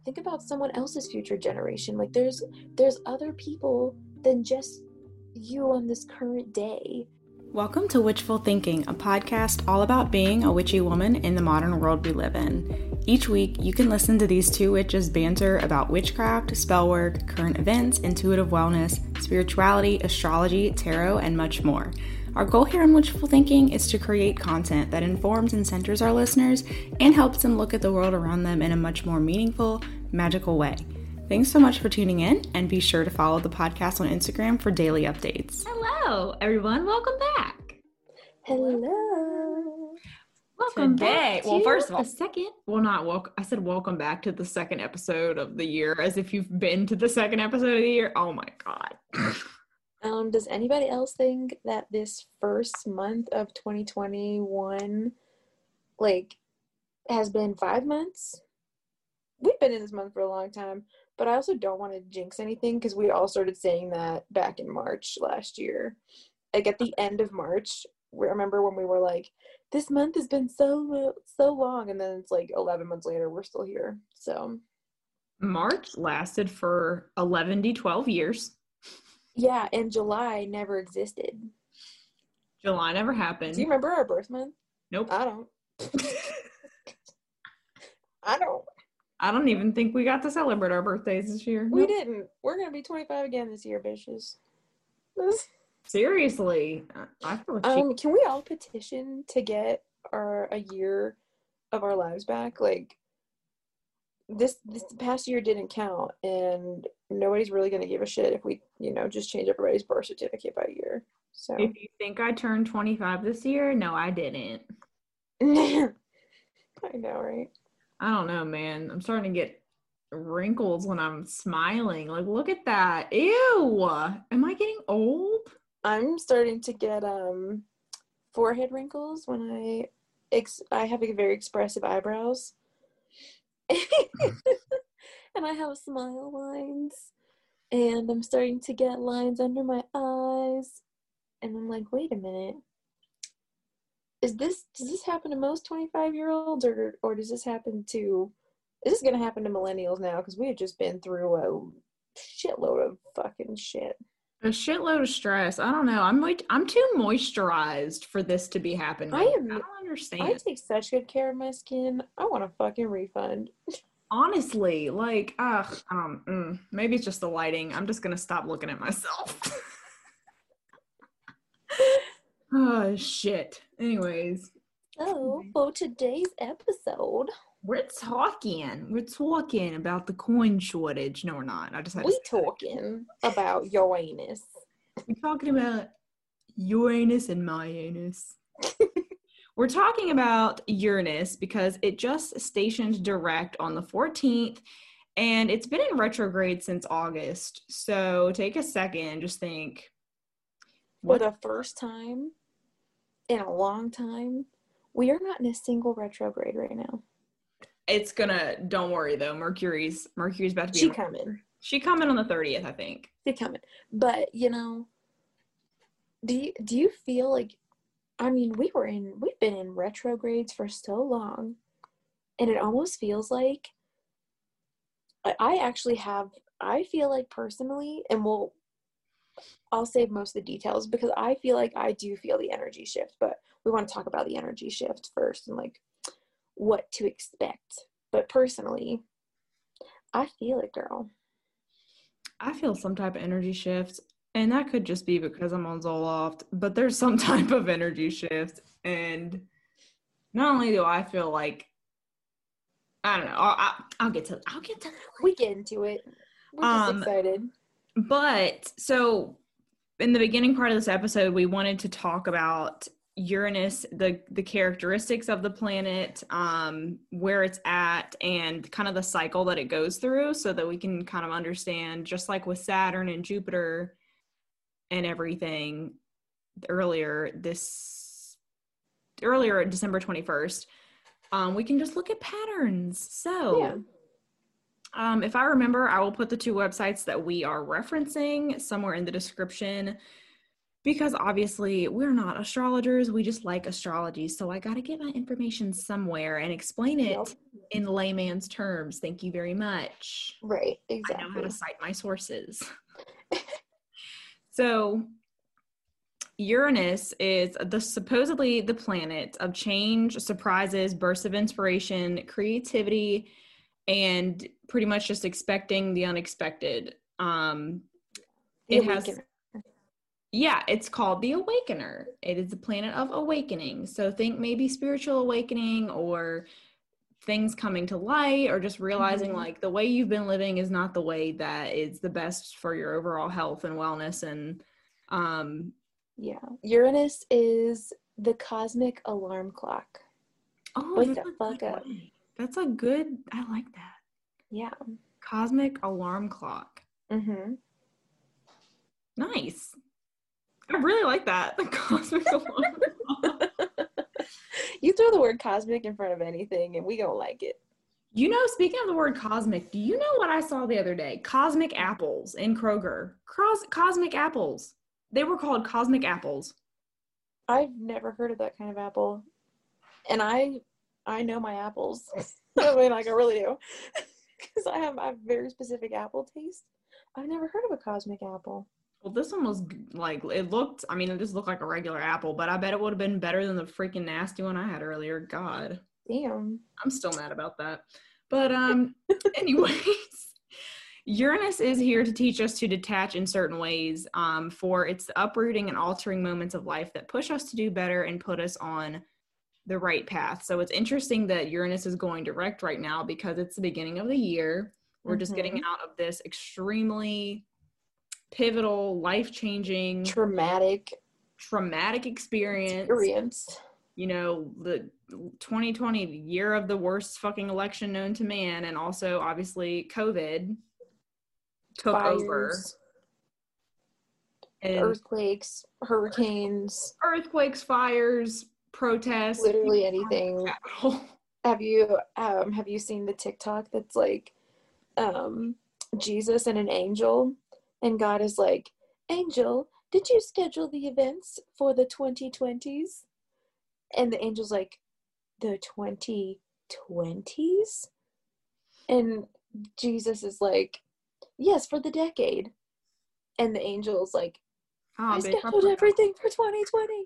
think about someone else's future generation. Like there's other people than just you on this current day. Welcome to Witchful Thinking, a podcast all about being a witchy woman in the modern world we live in. Each week, you can listen to these two witches banter about witchcraft, spell work, current events, intuitive wellness, spirituality, astrology, tarot, and much more. Our goal here on Witchful Thinking is to create content that informs and centers our listeners and helps them look at the world around them in a much more meaningful, magical way. Thanks so much for tuning in, and be sure to follow the podcast on Instagram for daily updates. Hello, everyone. Welcome back. Hello. Welcome back. Well, first of all, I said welcome back to the second episode of the year, as if you've been to the second episode of the year. Oh my God. Does anybody else think that this first month of 2021, has been 5 months? We've been in this month for a long time, but I also don't want to jinx anything because we all started saying that back in March last year. Like at the end of March, remember when we were like, this month has been so long, and then it's like 11 months later, we're still here. So March lasted for 11 to 12 years. Yeah, and July never existed. July never happened. Do you remember our birth month? Nope. I don't. I don't even think we got to celebrate our birthdays this year. We didn't. We're going to be 25 again this year, bitches. Seriously. I feel like can we all petition to get a year of our lives back? Like, this past year didn't count, and nobody's really going to give a shit if we, just change everybody's birth certificate by year. So if you think I turned 25 this year, no, I didn't. I know, right? I don't know, man. I'm starting to get wrinkles when I'm smiling. Like, look at that. Ew. Am I getting old? I'm starting to get forehead wrinkles when I have very expressive eyebrows. And I have smile lines. And I'm starting to get lines under my eyes. And I'm like, wait a minute. Does this happen to most 25-year-olds, or does this happen to, is this going to happen to millennials now? Because we have just been through a shitload of fucking shit. A shitload of stress. I don't know. I'm too moisturized for this to be happening. I don't understand. I take such good care of my skin. I want a fucking refund. Honestly, maybe it's just the lighting. I'm just going to stop looking at myself. Oh, shit. Anyways. Oh, for today's episode, we're talking about the coin shortage. No, we're not. We're talking about Uranus. We're talking about Uranus and my anus. We're talking about Uranus because it just stationed direct on the 14th, and it's been in retrograde since August. So take a second and just think. For the first time in a long time, we are not in a single retrograde right now. It's don't worry though, Mercury's about to be She coming on the 30th, I think. She coming. But, do you feel like, we've been in retrogrades for so long, and it almost feels like I feel like personally, and I'll save most of the details because I feel like I do feel the energy shift, but we want to talk about the energy shift first and what to expect. But personally, I feel it, girl. I feel some type of energy shift, and that could just be because I'm on Zoloft, but there's some type of energy shift, and not only do I feel like, I don't know, I'll get to that. We get into it. We're just excited. But so in the beginning part of this episode, we wanted to talk about Uranus, the characteristics of the planet, where it's at, and kind of the cycle that it goes through, so that we can kind of understand, just like with Saturn and Jupiter and everything earlier December 21st, we can just look at patterns. So yeah. If I remember, I will put the two websites that we are referencing somewhere in the description. Because obviously we're not astrologers, we just like astrology. So I got to get my information somewhere and explain it Yep. in layman's terms. Thank you very much. Right, I know how to exactly. cite my sources. So Uranus is supposedly the planet of change, surprises, bursts of inspiration, creativity, and pretty much just expecting the unexpected. The It has Awakener. Yeah, it's called the Awakener. It is the planet of awakening. So think maybe spiritual awakening or things coming to light or just realizing like the way you've been living is not the way that is the best for your overall health and wellness. And Yeah. Uranus is the cosmic alarm clock. Wake the fuck up. That's a good, I like that. Yeah. Cosmic alarm clock. Mm-hmm. Nice. I really like that. The cosmic alarm clock. You throw the word cosmic in front of anything and we gonna like it. You know, speaking of the word cosmic, do you know what I saw the other day? Cosmic apples in Kroger. Cosmic apples. They were called cosmic apples. I've never heard of that kind of apple. And I know my apples. I mean, like I really do. Because I have very specific apple taste. I've never heard of a cosmic apple. Well, this one was like, it just looked like a regular apple, but I bet it would have been better than the freaking nasty one I had earlier. God. Damn. I'm still mad about that. But anyways, Uranus is here to teach us to detach in certain ways, for it's the uprooting and altering moments of life that push us to do better and put us on the right path. So it's interesting that Uranus is going direct right now because it's the beginning of the year. We're just getting out of this extremely pivotal, life-changing, traumatic experience. You know, the 2020 year of the worst fucking election known to man, and also obviously COVID took over. And earthquakes, hurricanes, fires, protests, literally anything. Have you seen the TikTok that's like Jesus and an angel, and God is like, "Angel, did you schedule the events for the 2020s?" And the angel's like, "The 2020s?" And Jesus is like, "Yes, for the decade." And the angel's like, "I scheduled everything for 2020.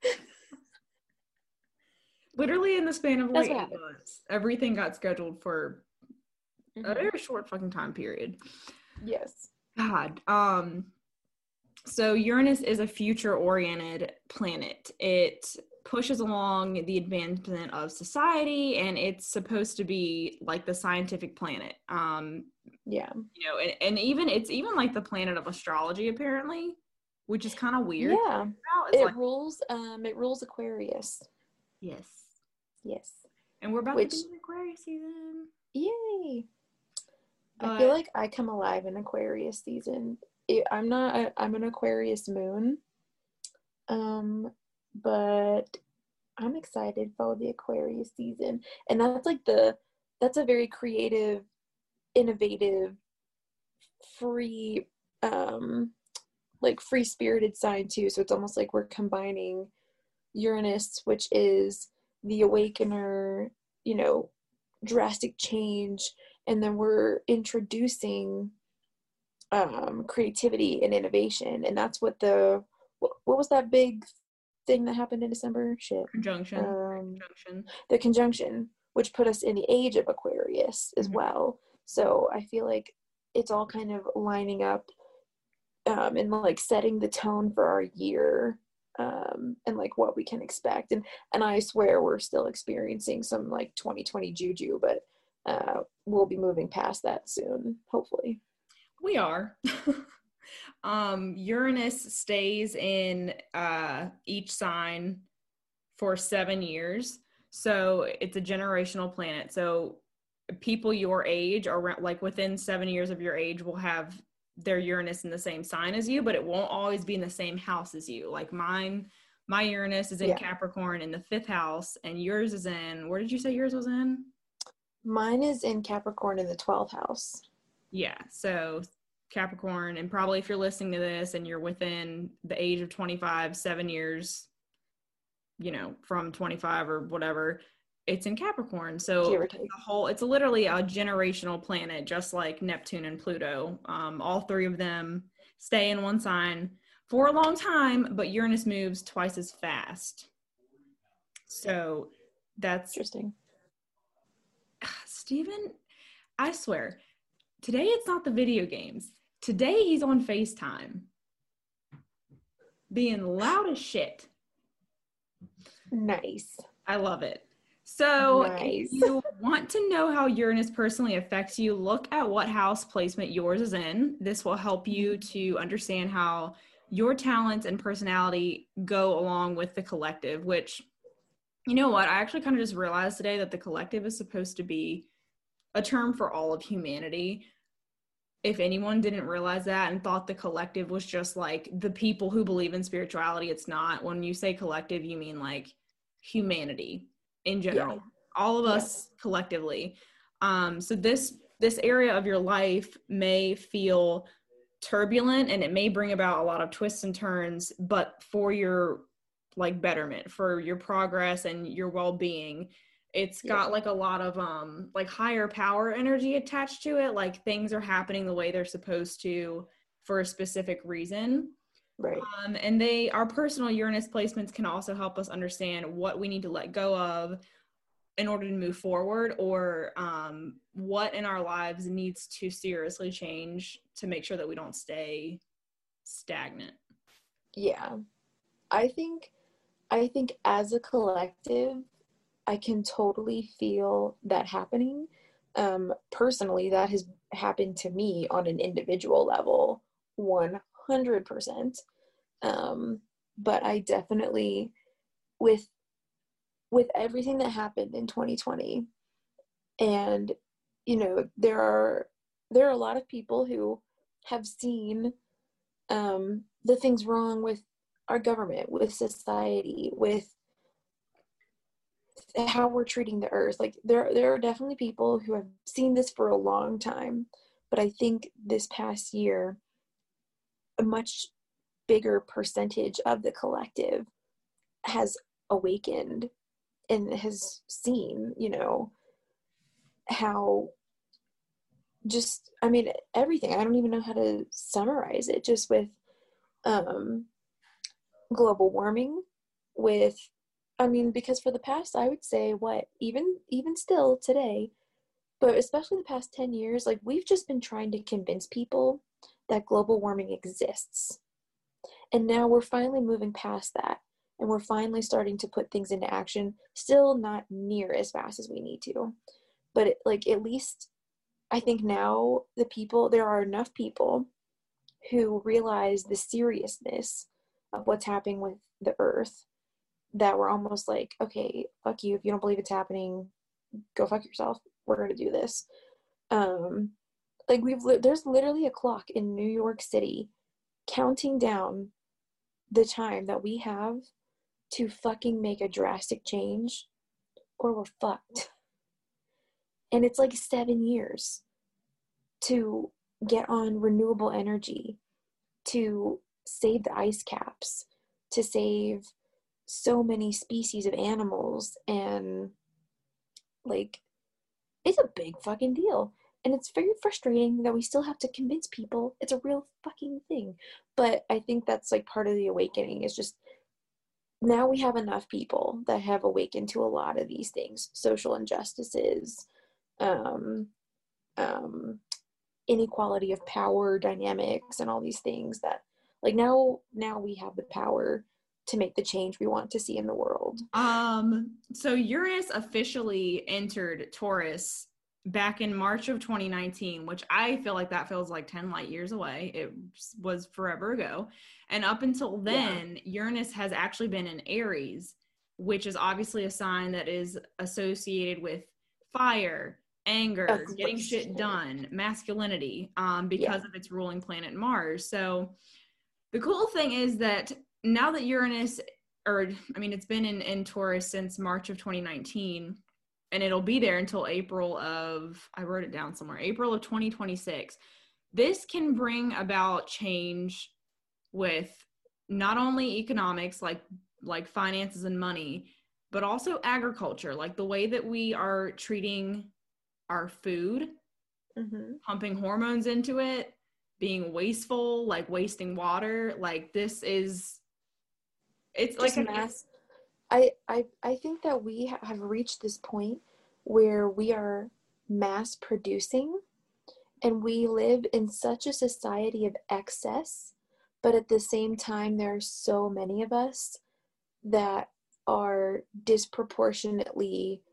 Literally in the span of like 8 months, everything got scheduled for a very short fucking time period. Yes. God. So Uranus is a future-oriented planet. It pushes along the advancement of society, and it's supposed to be like the scientific planet. Yeah. You know, and it's even like the planet of astrology apparently, which is kind of weird. Yeah. It rules Aquarius. Yes. Yes. And we're about to be in Aquarius season. Yay. I feel like I come alive in Aquarius season. I'm an Aquarius moon. But I'm excited for the Aquarius season. And that's a very creative, innovative, free, free-spirited sign too. So it's almost like we're combining Uranus, which is the awakener, you know, drastic change, and then we're introducing creativity and innovation. And that's what what was that big thing that happened in December? Conjunction. The conjunction, which put us in the age of Aquarius as well. So I feel like it's all kind of lining up and like setting the tone for our year, and like what we can expect. And I swear we're still experiencing some like 2020 juju, but we'll be moving past that soon, hopefully. We are. Uranus stays in each sign for 7 years. So it's a generational planet. So people your age, or like within 7 years of your age, will have their Uranus in the same sign as you, but it won't always be in the same house as you. Like my Uranus is in Capricorn in the 5th house, and yours is in, where did you say yours was in? Mine is in Capricorn in the 12th house. Yeah, so Capricorn, and probably if you're listening to this and you're within the age of 25, 7 years, you know, from 25 or whatever, it's in Capricorn. So it's literally a generational planet, just like Neptune and Pluto. All three of them stay in one sign for a long time, but Uranus moves twice as fast. So that's interesting. Steven, I swear, today it's not the video games. Today he's on FaceTime being loud as shit. Nice. I love it. So if you want to know how Uranus personally affects you, look at what house placement yours is in. This will help you to understand how your talents and personality go along with the collective, which, you know what, I actually kind of just realized today that the collective is supposed to be a term for all of humanity. If anyone didn't realize that and thought the collective was just like the people who believe in spirituality, it's not. When you say collective, you mean like humanity in general, all of us collectively. So this area of your life may feel turbulent and it may bring about a lot of twists and turns, but for your like betterment, for your progress and your well-being. It's got like a lot of like higher power energy attached to it, like things are happening the way they're supposed to for a specific reason. Right. And our personal Uranus placements can also help us understand what we need to let go of in order to move forward, or what in our lives needs to seriously change to make sure that we don't stay stagnant. Yeah. I think as a collective, I can totally feel that happening. Personally, that has happened to me on an individual level, 100%. But I definitely, with everything that happened in 2020, and, you know, there are a lot of people who have seen the things wrong with our government, with society, with how we're treating the earth. Like there are definitely people who have seen this for a long time, but I think this past year a much bigger percentage of the collective has awakened and has seen, you know, how just, I mean, everything. I don't even know how to summarize it, just with global warming, with, I mean, because for the past, I would say, even still today, but especially the past 10 years, like, we've just been trying to convince people that global warming exists. And now we're finally moving past that, and we're finally starting to put things into action, still not near as fast as we need to. But at least I think now there are enough people who realize the seriousness of what's happening with the earth, that we're almost like, okay, fuck you. If you don't believe it's happening, go fuck yourself. We're going to do this. There's literally a clock in New York City counting down the time that we have to fucking make a drastic change, or we're fucked. And it's like 7 years to get on renewable energy, to save the ice caps, to save so many species of animals, and like, it's a big fucking deal. And it's very frustrating that we still have to convince people it's a real fucking thing. But I think that's like part of the awakening, is just now we have enough people that have awakened to a lot of these things, social injustices, inequality of power dynamics, and all these things, that like now we have the power to make the change we want to see in the world. So Uranus officially entered Taurus back in March of 2019, which I feel like that feels like 10 light years away. It was forever ago. And up until then, Uranus has actually been in Aries, which is obviously a sign that is associated with fire, anger, getting shit done, masculinity, because of its ruling planet Mars. So the cool thing is that now that Uranus, it's been in Taurus since March of 2019, and it'll be there until April of 2026. this can bring about change with not only economics, like finances and money, but also agriculture, like the way that we are treating our food, pumping hormones into it, being wasteful, like wasting water. Like this is, it's just like mass. I think that we have reached this point where we are mass producing, and we live in such a society of excess, but at the same time there are so many of us that are disproportionately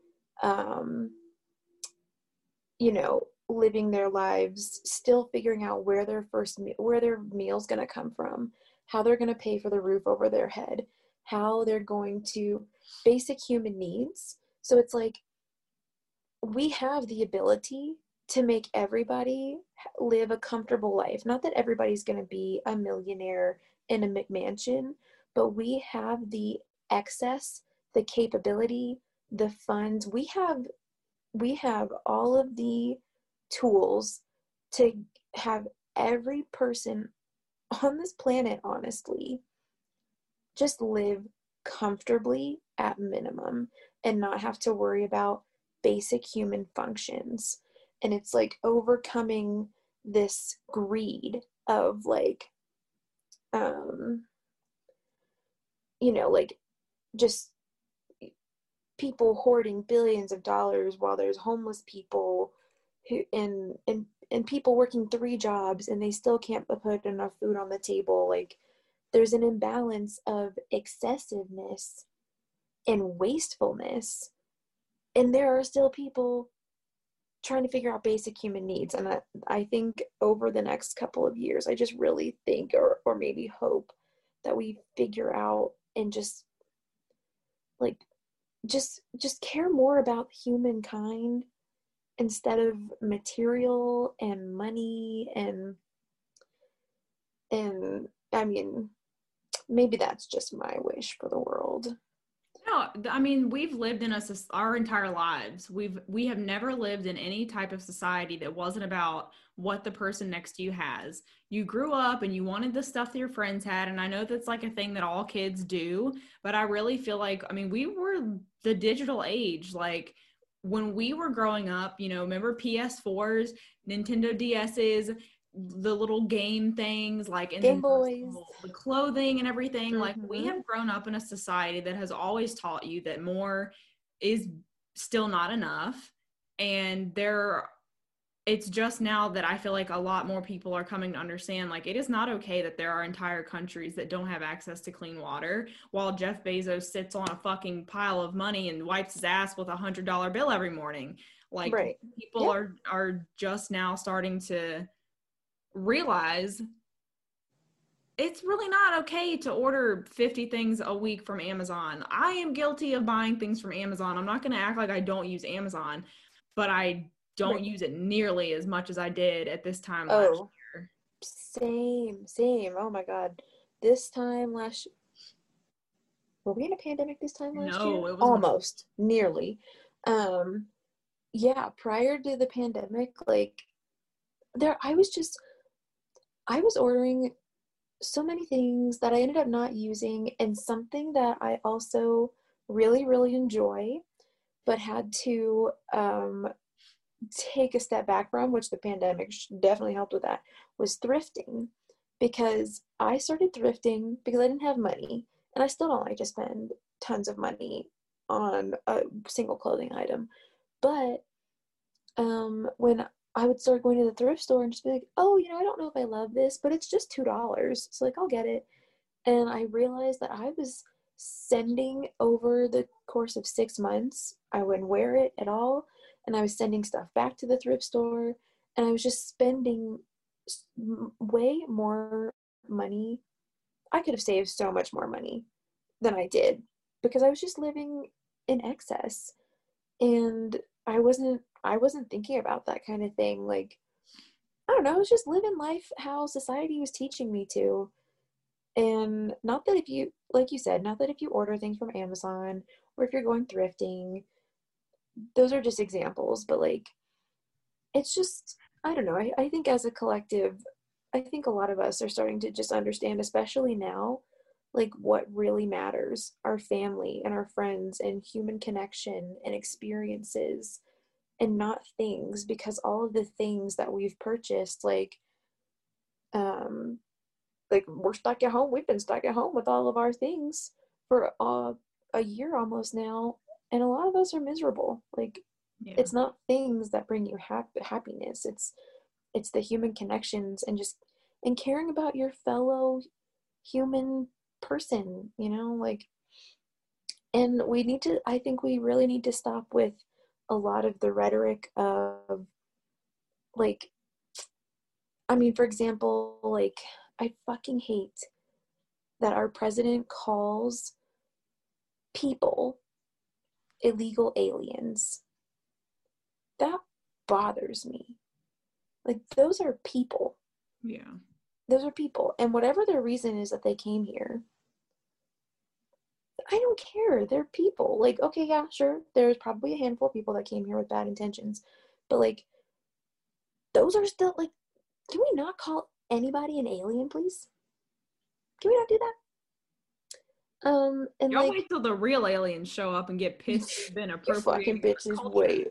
living their lives, still figuring out where their meal's going to come from, how they're going to pay for the roof over their head, how they're going to basic human needs. So it's like we have the ability to make everybody live a comfortable life. Not that everybody's going to be a millionaire in a McMansion, but we have the excess, the capability, the funds. We have all of the tools to have every person on this planet, honestly, just live comfortably at minimum and not have to worry about basic human functions. And it's like overcoming this greed of like like just people hoarding billions of dollars while there's homeless people who and people working 3 jobs and they still can't put enough food on the table. Like there's an imbalance of excessiveness and wastefulness, and there are still people trying to figure out basic human needs. And I think over the next couple of years, I just really think or maybe hope that we figure out and just like just care more about humankind instead of material and money. And I mean, maybe that's just my wish for the world. No, I mean, we've lived in our entire lives. We have never lived in any type of society that wasn't about what the person next to you has. You grew up and you wanted the stuff that your friends had, and I know that's like a thing that all kids do, but I really feel like, I mean, we were the digital age. Like when we were growing up, remember PS4s, Nintendo DSs, the little game things, like in Game Boys, the clothing and everything. Like we have grown up in a society that has always taught you that more is still not enough. And it's just now that I feel like a lot more people are coming to understand, like, it is not okay that there are entire countries that don't have access to clean water, while Jeff Bezos sits on a fucking pile of money and wipes his ass with $100 bill every morning. Like, right. People are just now starting to realize it's really not okay to order 50 things a week from Amazon. I am guilty of buying things from Amazon. I'm not going to act like I don't use Amazon, but I don't use it nearly as much as I did at this time last year. Same. Oh my God. This time last year. Were we in a pandemic this time last year? No, it was almost. Nearly. Yeah, prior to the pandemic, like I was ordering so many things that I ended up not using, and something that I also really, really enjoy, but had to take a step back from, which the pandemic definitely helped with that, was thrifting. Because I started thrifting because I didn't have money, and I still don't like to spend tons of money on a single clothing item. But when I would start going to the thrift store and just be like, oh, I don't know if I love this, but it's just $2. So like, I'll get it. And I realized that I was sending over the course of 6 months. I wouldn't wear it at all. And I was sending stuff back to the thrift store. And I was just spending way more money. I could have saved so much more money than I did because I was just living in excess. And I wasn't thinking about that kind of thing. Like, I don't know, I was just living life how society was teaching me to. And not that if you, like you said, not that if you order things from Amazon or if you're going thrifting, those are just examples, but like, it's just, I don't know. I think as a collective, I think a lot of us are starting to just understand, especially now, like what really matters, our family and our friends and human connection and experiences and not things, because all of the things that we've purchased, um, like we're stuck at home. We've been stuck at home with all of our things for a year almost now. And a lot of us are miserable. Like, Yeah. it's not things that bring you happiness. It's the human connections and caring about your fellow human person, like, and I think we really need to stop with a lot of the rhetoric of, like, I mean, for example, like, I fucking hate that our president calls people illegal aliens. That bothers me. Like, those are people. Yeah. Those are people. And whatever their reason is that they came here, I don't care. They're people. Like, okay, yeah, sure. There's probably a handful of people that came here with bad intentions. But, like, those are still, like, can we not call anybody an alien, please? Can we not do that? And Y'all like, wait till the real aliens show up and get pissed you've been you appropriating fucking our bitches, culture. wait.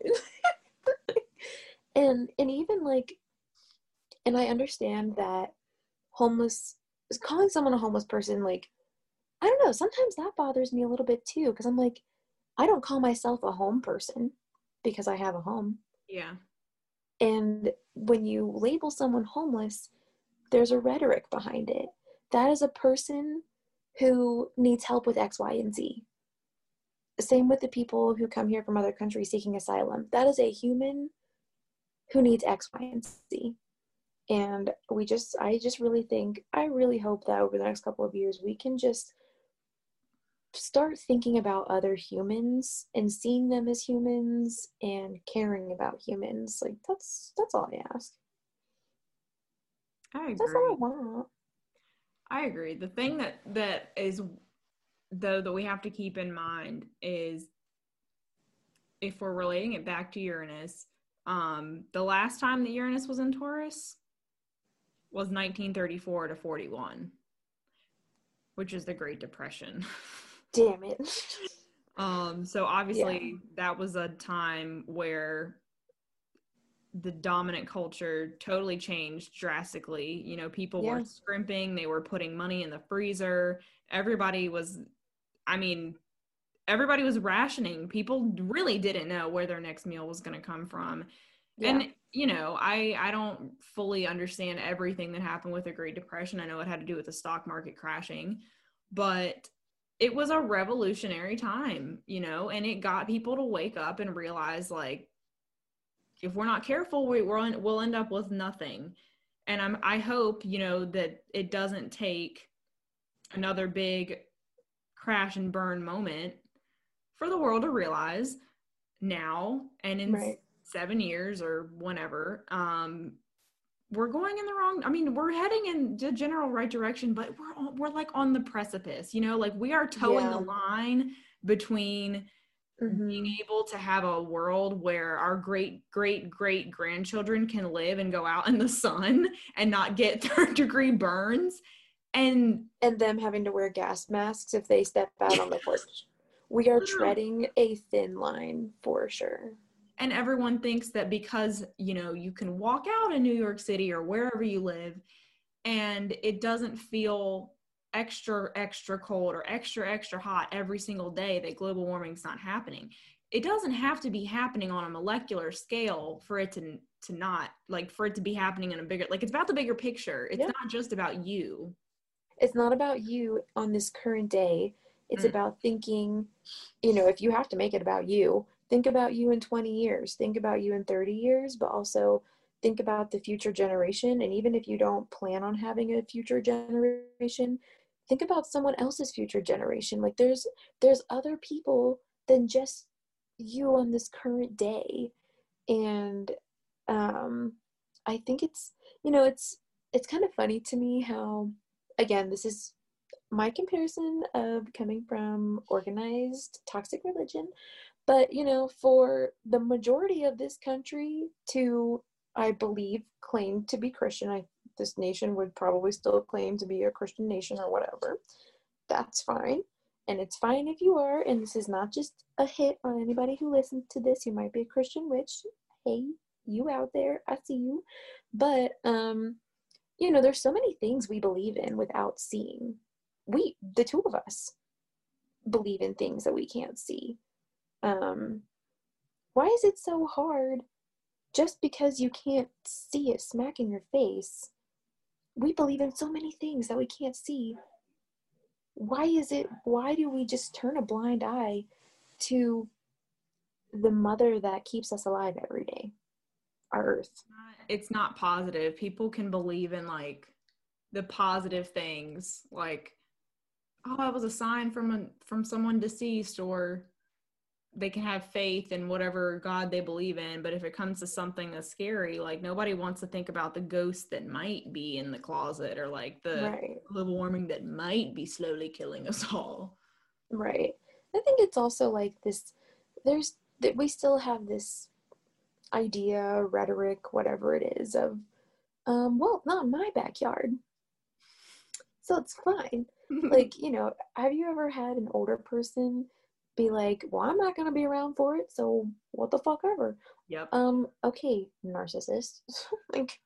and even like, and I understand that calling someone a homeless person, like, I don't know, sometimes that bothers me a little bit too, because I'm like, I don't call myself a home person because I have a home. Yeah. And when you label someone homeless, there's a rhetoric behind it. That is a person who needs help with X, Y, and Z. Same with the people who come here from other countries seeking asylum. That is a human who needs X, Y, and Z. And I really hope that over the next couple of years, we can just start thinking about other humans and seeing them as humans and caring about humans. Like, that's all I ask. I That's all I agree. want. I agree. The thing that is, though, that we have to keep in mind is, if we're relating it back to Uranus, the last time that Uranus was in Taurus was 1934 to 41, which is the Great Depression. Damn it. So obviously that was a time where the dominant culture totally changed drastically. You know, people were scrimping, they were putting money in the freezer. Everybody was rationing. People really didn't know where their next meal was going to come from. Yeah. And, you know, I don't fully understand everything that happened with the Great Depression. I know it had to do with the stock market crashing, but it was a revolutionary time, you know, and it got people to wake up and realize, like, if we're not careful, we'll end up with nothing. And I hope, you know, that it doesn't take another big crash and burn moment for the world to realize now and in 7 years or whenever, we're going in the wrong, we're heading in the general right direction, but we're like on the precipice, you know, like we are towing the line between being able to have a world where our great grandchildren can live and go out in the sun and not get 3rd-degree burns, and them having to wear gas masks if they step out on the porch. We are treading a thin line for sure. And everyone thinks that because, you know, you can walk out in New York City or wherever you live and it doesn't feel extra cold or extra hot every single day, that global warming's not happening. It doesn't have to be happening on a molecular scale for it to not, like, for it to be happening in a bigger, like, it's about the bigger picture. It's not just about you. It's not about you on this current day. It's about thinking, you know, if you have to make it about you, think about you in 20 years, think about you in 30 years, but also think about the future generation. And even if you don't plan on having a future generation, think about someone else's future generation. Like, there's other people than just you on this current day. And I think it's, you know, it's kind of funny to me how, again, this is my comparison of coming from organized toxic religion, but, you know, for the majority of this country to I believe, claim to be Christian. This nation would probably still claim to be a Christian nation or whatever. That's fine. And it's fine if you are. And this is not just a hit on anybody who listens to this. You might be a Christian, which, hey, you out there, I see you. But, you know, there's so many things we believe in without seeing. The two of us, believe in things that we can't see. Why is it so hard just because you can't see it smack in your face? We believe in so many things that we can't see. Why do we just turn a blind eye to the mother that keeps us alive every day, our earth? It's not positive. People can believe in like the positive things, like, oh, that was a sign from someone deceased, or they can have faith in whatever God they believe in. But if it comes to something that's scary, like nobody wants to think about the ghost that might be in the closet, or like the global warming that might be slowly killing us all. Right. I think it's also like this, we still have this idea, rhetoric, whatever it is, of, well, not in my backyard, so it's fine. Like, you know, have you ever had an older person be like, well, I'm not going to be around for it, so what the fuck ever? Yep. Okay, narcissist. Like,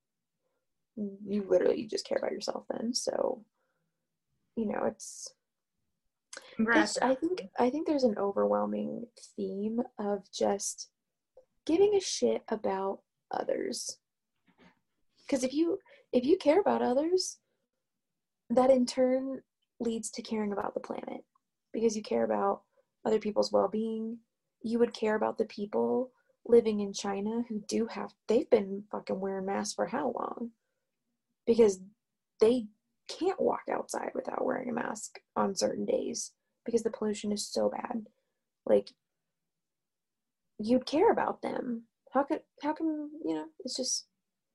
you literally just care about yourself then. So, you know, it's Congrats. I think there's an overwhelming theme of just giving a shit about others. Because if you care about others, that in turn leads to caring about the planet. Because you care about other people's well-being, you would care about the people living in China who they've been fucking wearing masks for how long? Because they can't walk outside without wearing a mask on certain days because the pollution is so bad. Like, you'd care about them. How come, you know, it's just...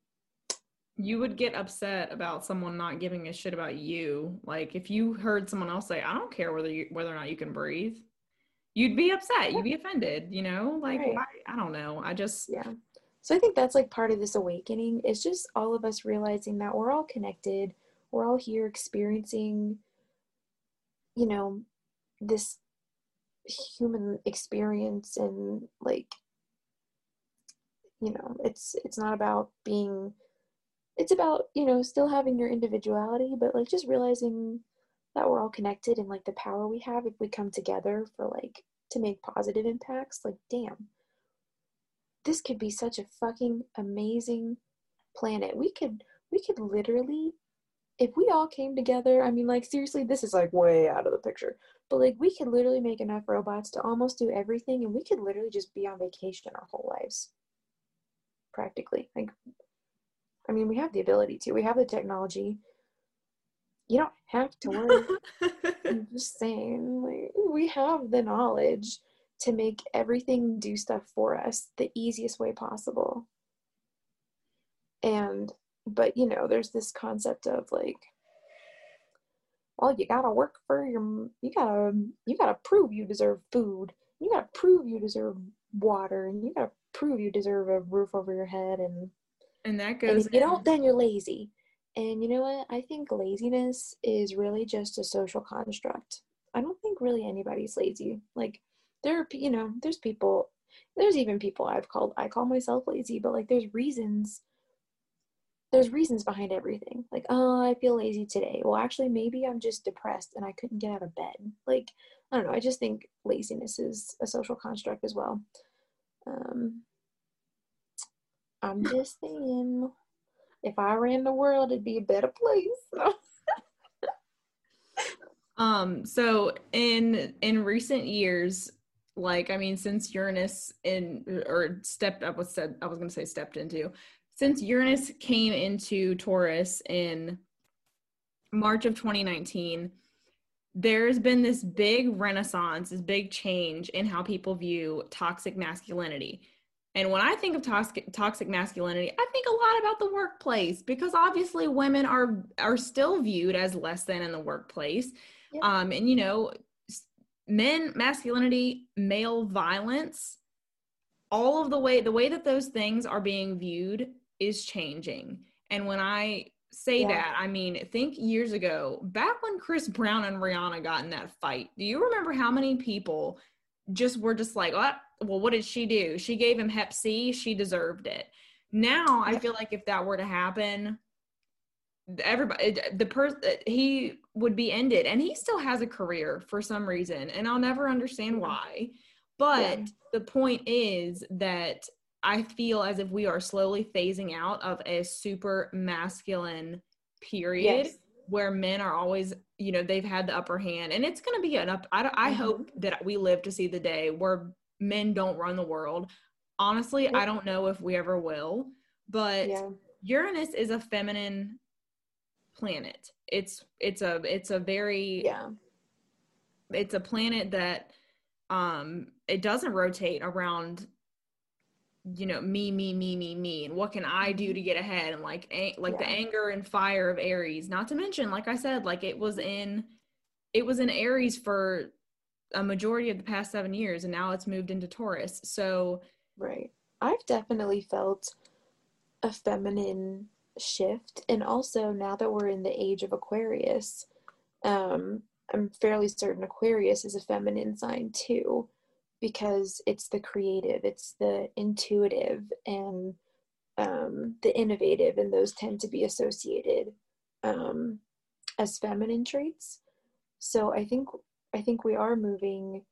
You would get upset about someone not giving a shit about you. Like, if you heard someone else say, I don't care whether or not you can breathe, you'd be upset. You'd be offended, you know? Like, right. Why? I don't know. Yeah. So I think that's like part of this awakening. It's just all of us realizing that we're all connected. We're all here experiencing, you know, this human experience, and like, you know, it's not about being... It's about, you know, still having your individuality, but like just realizing that we're all connected, and like the power we have if we come together for like to make positive impacts. Like, damn, this could be such a fucking amazing planet. We could literally, if we all came together, I mean, like, seriously, this is like way out of the picture, but like we could literally make enough robots to almost do everything, and we could literally just be on vacation our whole lives, practically. Like, I mean, we have the ability to. We have the technology. You don't have to work. I'm just saying, like, we have the knowledge to make everything do stuff for us the easiest way possible. But you know, there's this concept of like, well, you gotta work for you gotta prove you deserve food. You gotta prove you deserve water, and you gotta prove you deserve a roof over your head, and that goes. And if you don't, then you're lazy. And you know what? I think laziness is really just a social construct. I don't think really anybody's lazy. Like, there's even people I call myself lazy, but like there's reasons behind everything. Like, oh, I feel lazy today. Well, actually, maybe I'm just depressed and I couldn't get out of bed. Like, I don't know. I just think laziness is a social construct as well. I'm just saying, if I ran the world, it'd be a better place. So in recent years, like, I mean, since Uranus since Uranus came into Taurus in March of 2019, there's been this big renaissance, this big change in how people view toxic masculinity. And when I think of toxic masculinity, I think a lot about the workplace, because obviously women are still viewed as less than in the workplace. Yep. And you know, masculinity, male violence all of the way that those things are being viewed is changing. And when I say that, I mean, think years ago, back when Chris Brown and Rihanna got in that fight. Do you remember how many people were just like, well, what did she do? She gave him Hep C. She deserved it. Now, I feel like if that were to happen, everybody, he would be ended. And he still has a career for some reason. And I'll never understand why. But the point is that I feel as if we are slowly phasing out of a super masculine period where men are always, you know, they've had the upper hand, and it's going to be I hope that we live to see the day where men don't run the world. Honestly, I don't know if we ever will, but Uranus is a feminine planet. It's a very, it's a planet that, it doesn't rotate around, you know, me, and what can I do to get ahead, and like the anger and fire of Aries. Not to mention, like I said, like it was in Aries for a majority of the past 7 years, and now it's moved into Taurus. So I've definitely felt a feminine shift, and also now that we're in the age of Aquarius, I'm fairly certain Aquarius is a feminine sign too, because it's the creative, it's the intuitive, and the innovative, and those tend to be associated as feminine traits. So I think we are moving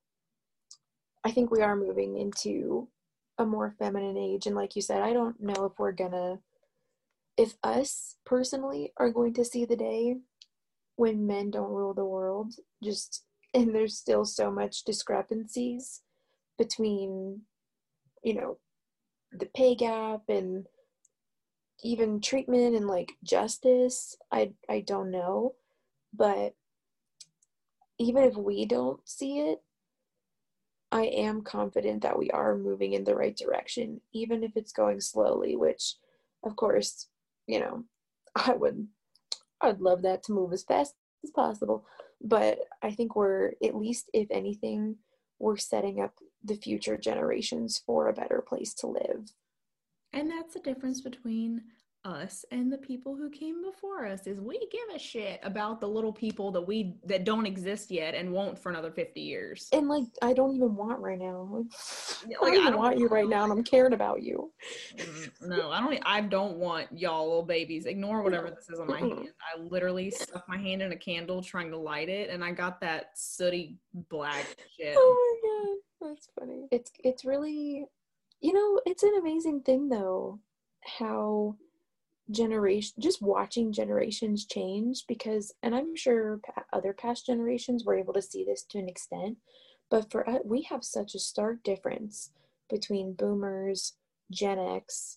into a more feminine age. And like you said, I don't know if us personally are going to see the day when men don't rule the world, and there's still so much discrepancies between, you know, the pay gap and even treatment and like justice. I don't know, but even if we don't see it, I am confident that we are moving in the right direction, even if it's going slowly, which of course, you know, I'd love that to move as fast as possible. But I think we're, at least if anything, we're setting up the future generations for a better place to live. And that's the difference between us and the people who came before us, is we give a shit about the little people that don't exist yet and won't for another 50 years. And like, I don't even want right now. Like, I don't want you right now, and I'm caring about you. No, I don't want y'all little babies. Ignore whatever this is on my hand. I literally stuck my hand in a candle trying to light it, and I got that sooty black shit. Oh my god, that's funny. It's really, you know, it's an amazing thing though, how just watching generations change, because, and I'm sure other past generations were able to see this to an extent, but for us, we have such a stark difference between boomers, Gen X,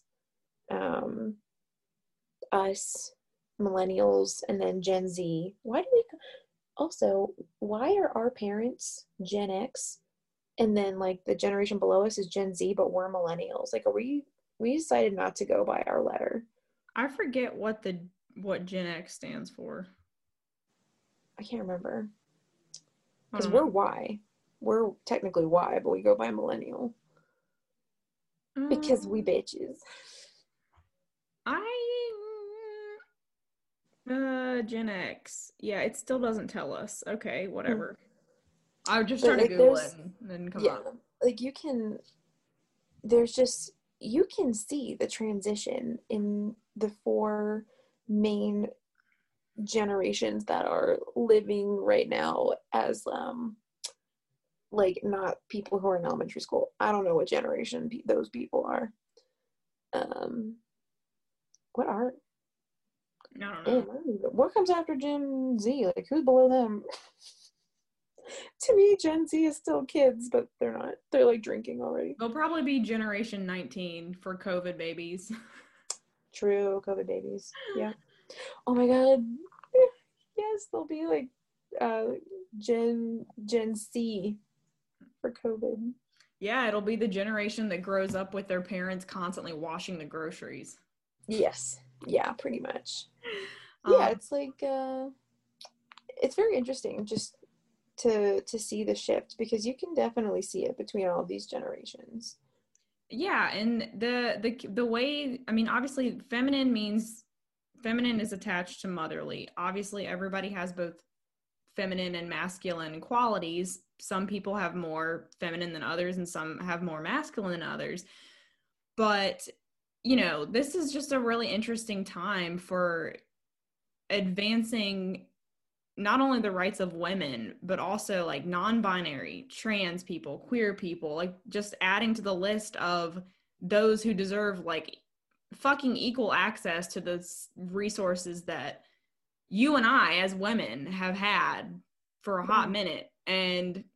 us, millennials, and then Gen Z. Why are our parents Gen X, and then like the generation below us is Gen Z, but we're millennials? Like, we decided not to go by our letter. I forget what Gen X stands for. I can't remember. Because we're Y. We're technically Y, but we go by millennial. Because we bitches. Gen X. Yeah, it still doesn't tell us. Okay, whatever. I just tried to Google it and then come up. Like you can see the transition in the 4 main generations that are living right now as like not people who are in elementary school. I don't know what generation those people are. What are? I don't know. What comes after Gen Z? Like, who's below them? To me, Gen Z is still kids, but they're not. They're like drinking already. They'll probably be Generation 19 for COVID babies. True, COVID babies. Yeah. Oh my god. Yes, they'll be like Gen C for COVID. Yeah, it'll be the generation that grows up with their parents constantly washing the groceries. Yes. Yeah, pretty much. Yeah, it's like it's very interesting just to see the shift, because you can definitely see it between all of these generations. Yeah, and the way, I mean, obviously feminine is attached to motherly. Obviously everybody has both feminine and masculine qualities. Some people have more feminine than others and some have more masculine than others. But, you know, this is just a really interesting time for advancing not only the rights of women, but also like non-binary, trans people, queer people, like just adding to the list of those who deserve like fucking equal access to the resources that you and I as women have had for a hot minute. And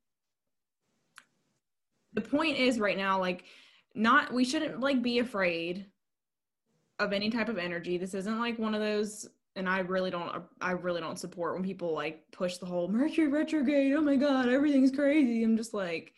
the point is right now, like, we shouldn't like be afraid of any type of energy. This isn't like one of those, and I really don't support when people like push the whole Mercury retrograde. Oh my God, everything's crazy. I'm just like,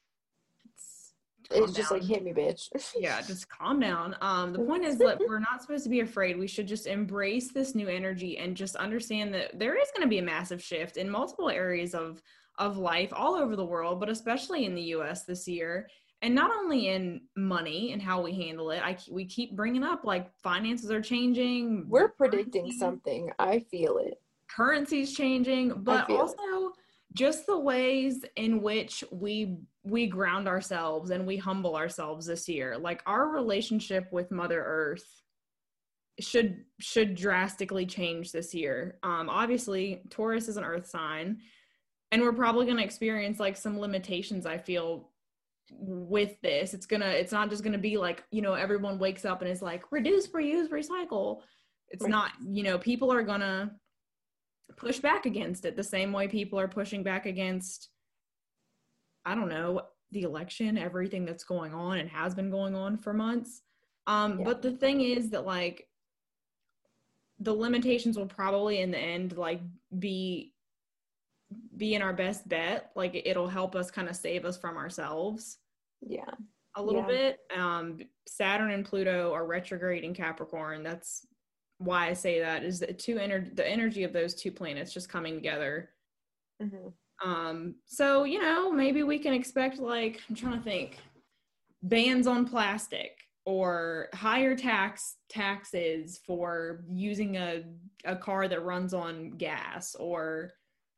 it's just like, hit me, bitch. Yeah, just calm down. The point is that we're not supposed to be afraid. We should just embrace this new energy and just understand that there is going to be a massive shift in multiple areas of life all over the world, but especially in the US this year. And not only in money and how we handle it. We keep bringing up like finances are changing. We're predicting something. I feel it. Currency's changing, but also just the ways in which we ground ourselves and we humble ourselves this year. Like our relationship with Mother Earth should drastically change this year. Obviously, Taurus is an earth sign, and we're probably going to experience like some limitations, I feel, with this. It's not just gonna be like, you know, everyone wakes up and is like reduce, reuse, recycle. It's right. Not, you know, people are gonna push back against it the same way people are pushing back against, I don't know, the election, everything that's going on and has been going on for months. But the thing is that like the limitations will probably in the end like be in our best bet. Like it'll help us kind of save us from ourselves a little bit. Saturn and Pluto are retrograde in Capricorn. That's why I say that, is the energy of those two planets just coming together. So, you know, maybe we can expect, like, I'm trying to think, bans on plastic or higher taxes for using a car that runs on gas, or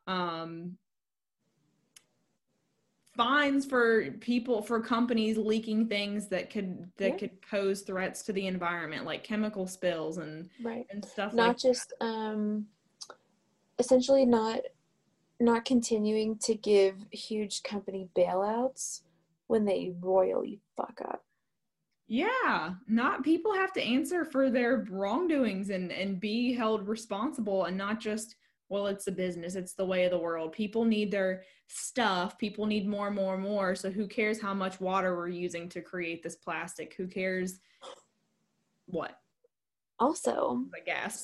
fines for companies leaking things that could pose threats to the environment, like chemical spills and stuff. Not just essentially not continuing to give huge company bailouts when they royally fuck up. Yeah, not people have to answer for their wrongdoings and be held responsible, and not just, well, it's a business, it's the way of the world. People need their stuff. People need more. So who cares how much water we're using to create this plastic? Who cares what? Also, I guess.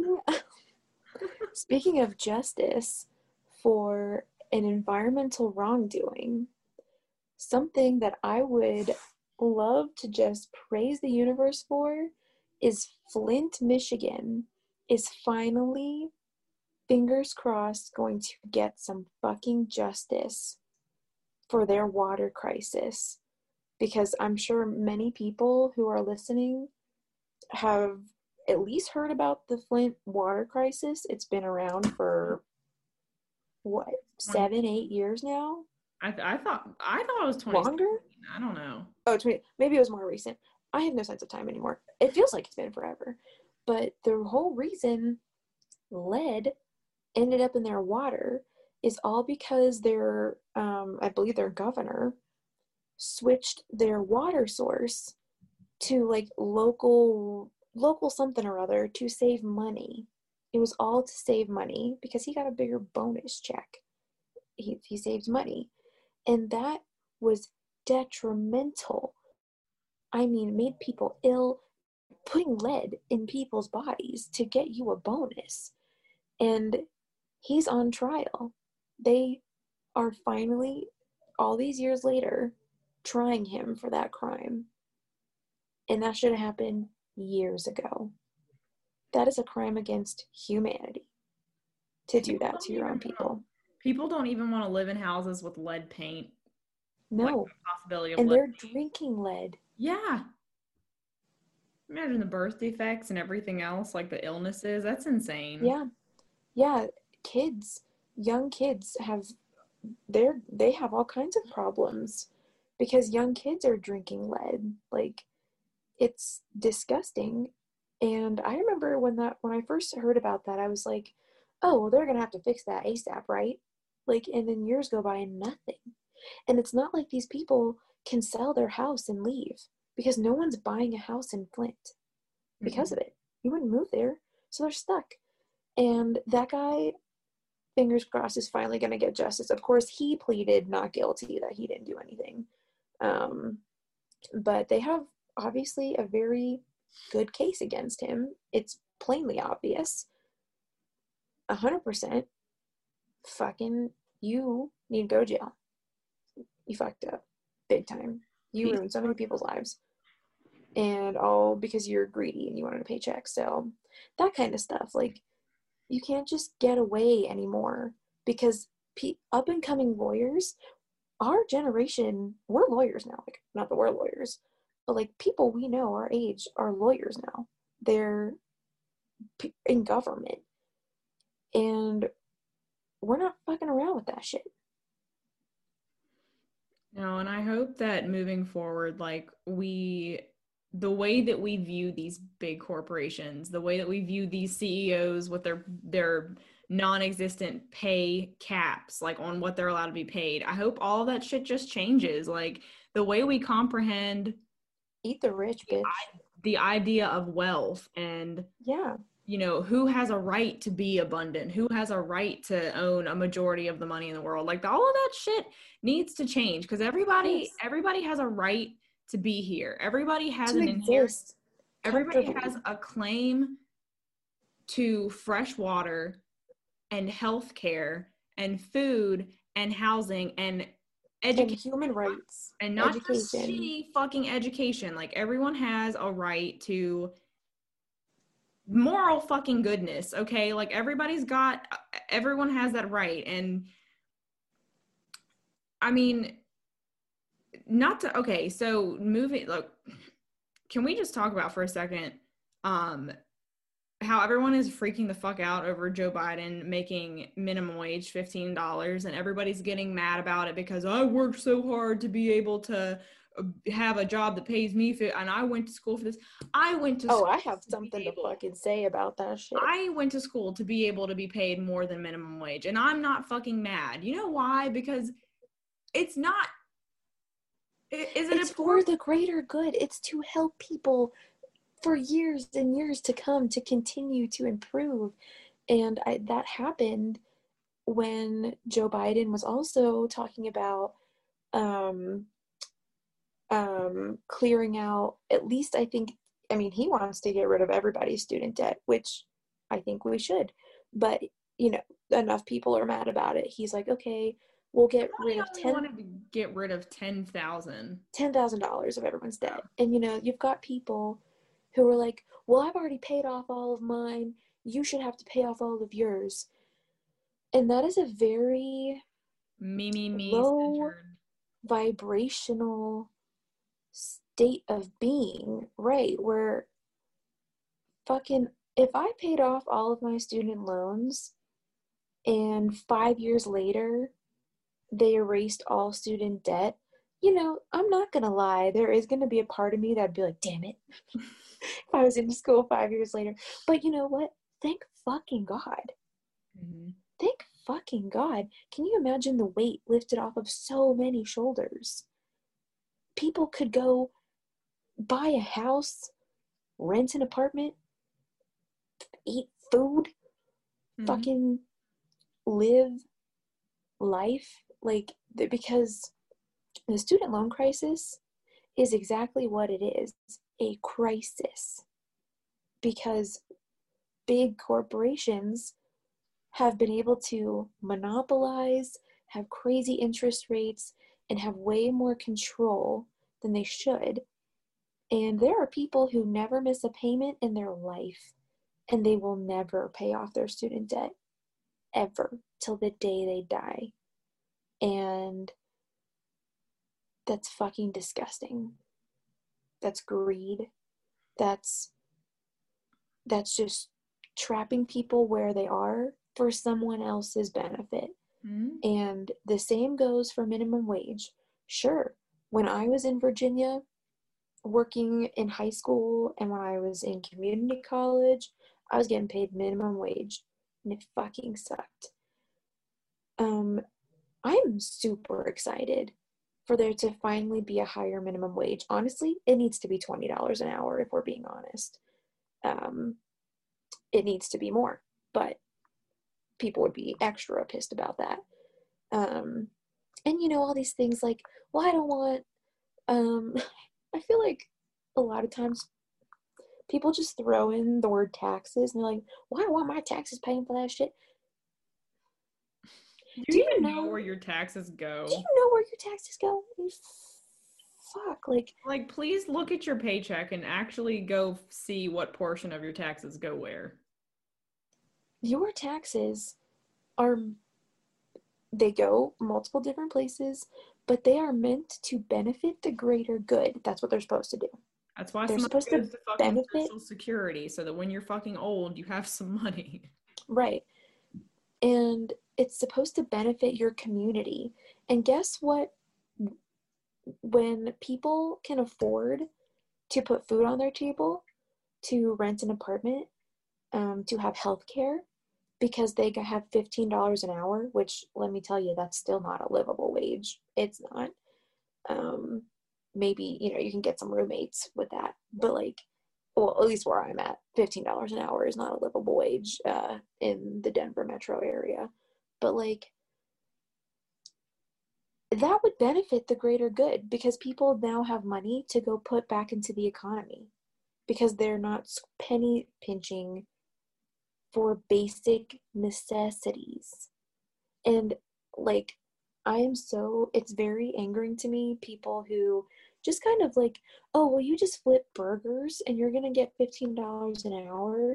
Speaking of justice for an environmental wrongdoing, something that I would love to just praise the universe for is Flint, Michigan is finally, fingers crossed, going to get some fucking justice for their water crisis. Because I'm sure many people who are listening have at least heard about the Flint water crisis. It's been around for, 7-8 years now? I thought it was 20. Longer? I don't know. Oh, 20. Maybe it was more recent. I have no sense of time anymore. It feels like it's been forever. But the whole reason lead ended up in their water is all because their, I believe their governor switched their water source to like local something or other to save money. It was all to save money because he got a bigger bonus check. He saved money. And that was detrimental. I mean, made people ill, putting lead in people's bodies to get you a bonus. And he's on trial. They are finally, all these years later, trying him for that crime. And that should have happened years ago. That is a crime against humanity to do that to your own people. People don't even want to live in houses with lead paint. No. Like the possibility of and lead they're paint. drinking lead. Yeah. Imagine the birth defects and everything else, like the illnesses. That's insane. Yeah. Yeah. Young kids they have all kinds of problems because young kids are drinking lead. Like, it's disgusting. And I remember when I first heard about that, I was like, oh, well, they're gonna have to fix that ASAP, right? Like, and then years go by and nothing. And it's not like these people can sell their house and leave, because no one's buying a house in Flint because Mm-mm. of it. You wouldn't move there, so they're stuck. And that guy, fingers crossed, is finally going to get justice. Of course, he pleaded not guilty, that he didn't do anything. Um, but they have obviously a very good case against him. It's plainly obvious. 100%. Fucking, you need to go to jail. You fucked up big time. You ruined so many people's lives. And all because you're greedy and you wanted a paycheck. So that kind of stuff. Like, you can't just get away anymore, because up and coming lawyers, our generation, we're lawyers now. Like, not that we're lawyers, but like people we know our age are lawyers now. They're in government, and we're not fucking around with that shit. No, and I hope that moving forward, like the way that we view these big corporations, the way that we view these CEOs with their non-existent pay caps, like on what they're allowed to be paid, I hope all that shit just changes. Like the way we comprehend Eat the rich, bitch. the idea of wealth and Yeah. Who has a right to be abundant, who has a right to own a majority of the money in the world. Like all of that shit needs to change, because everybody has a right to be here. Everybody has to an inherent, exist everybody has a claim to fresh water and health care and food and housing and education, and human rights, and not education. just shitty fucking education. Like everyone has a right to moral fucking goodness, okay? Like everyone has that right. And I mean, so moving, look, can we just talk about for a second how everyone is freaking the fuck out over Joe Biden making minimum wage $15, and everybody's getting mad about it because I worked so hard to be able to have a job that pays me and I went to school for this. I have something to fucking say about that shit. I went to school to be able to be paid more than minimum wage, and I'm not fucking mad. You know why? Because it's not. It's for the greater good. It's to help people for years and years to come, to continue to improve. And that happened when Joe Biden was also talking about clearing out, at least he wants to get rid of everybody's student debt, which I think we should. But, enough people are mad about it. He's like, okay, we'll get rid of $10,000 of everyone's debt. And, you've got people who are like, well, I've already paid off all of mine. You should have to pay off all of yours. And that is a very low vibrational state of being, right? Where fucking, if I paid off all of my student loans and 5 years later they erased all student debt, I'm not gonna lie, there is gonna be a part of me that'd be like, damn it, if I was in school 5 years later. But you know what? Thank fucking God. Mm-hmm. Thank fucking God. Can you imagine the weight lifted off of so many shoulders? People could go buy a house, rent an apartment, eat food, fucking live life. Like, because the student loan crisis is exactly what it is, a crisis. Because big corporations have been able to monopolize, have crazy interest rates, and have way more control than they should. And there are people who never miss a payment in their life, and they will never pay off their student debt, ever, till the day they die. And that's fucking disgusting. That's greed. That's just trapping people where they are for someone else's benefit. Mm-hmm. And the same goes for minimum wage. Sure, when I was in Virginia working in high school and when I was in community college, I was getting paid minimum wage and it fucking sucked. I'm super excited for there to finally be a higher minimum wage. Honestly, it needs to be $20 an hour if we're being honest. It needs to be more, but people would be extra pissed about that. And you know, all these things like, well, I don't want, I feel like a lot of times people just throw in the word taxes and they're like, well, I don't want my taxes paying for that shit. Do you even know where your taxes go? Do you know where your taxes go? Fuck, like please look at your paycheck and actually go see what portion of your taxes go where. Your taxes they go multiple different places, but they are meant to benefit the greater good. That's what they're supposed to do. That's why they're supposed to fucking benefit Social Security, so that when you're fucking old, you have some money. Right. And it's supposed to benefit your community. And guess what? When people can afford to put food on their table, to rent an apartment, to have health care, because they have $15 an hour, which, let me tell you, that's still not a livable wage. It's not. Maybe, you know, you can get some roommates with that. But, like, well, at least where I'm at, $15 an hour is not a livable wage in the Denver metro area. But, like, that would benefit the greater good because people now have money to go put back into the economy because they're not penny pinching for basic necessities. And like, it's very angering to me, people who just kind of like, oh, well, you just flip burgers and you're gonna get $15 an hour.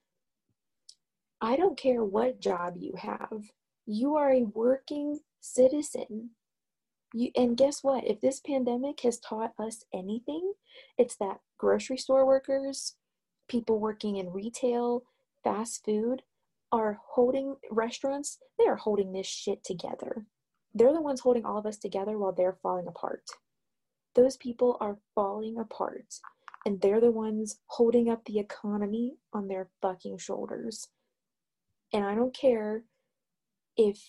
I don't care what job you have. You are a working citizen. And guess what? If this pandemic has taught us anything, it's that grocery store workers, people working in retail, fast food, restaurants, they are holding this shit together. They're the ones holding all of us together while they're falling apart. Those people are falling apart, and they're the ones holding up the economy on their fucking shoulders. And I don't care if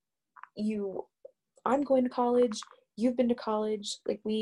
I'm going to college, you've been to college,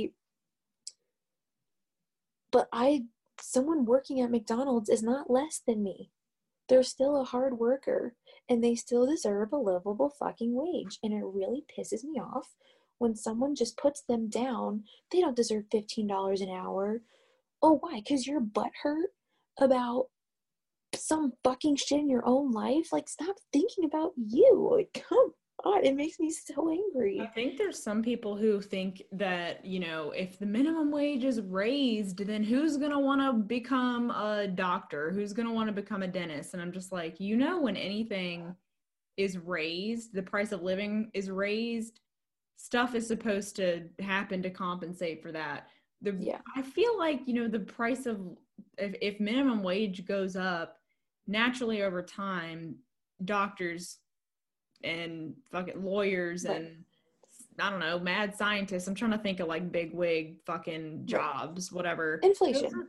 but someone working at McDonald's is not less than me. They're still a hard worker, and they still deserve a livable fucking wage, and it really pisses me off when someone just puts them down. They don't deserve $15 an hour. Oh, why? Because you're butthurt about some fucking shit in your own life? Like, stop thinking about you. Like, come on, it makes me so angry. I think there's some people who think that, you know, if the minimum wage is raised, then who's going to want to become a doctor? Who's going to want to become a dentist? And I'm just like, you know, when anything is raised, the price of living is raised, stuff is supposed to happen to compensate for that. I feel like, you know, the price of, if minimum wage goes up, naturally over time, doctors and fucking lawyers and I don't know, mad scientists. I'm trying to think of like big wig fucking jobs, whatever. Inflation.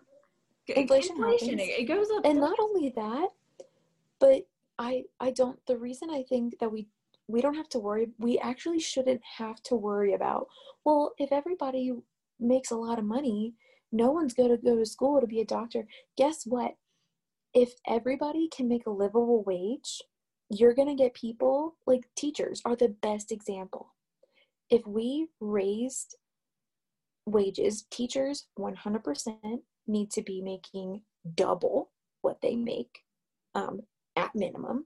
It goes up. And not only that, but the reason I think that we don't have to worry, we actually shouldn't have to worry about, well, if everybody makes a lot of money, no one's going to go to school to be a doctor. Guess what? If everybody can make a livable wage, you're going to get people, like teachers are the best example. If we raised wages, teachers 100% need to be making double what they make at minimum.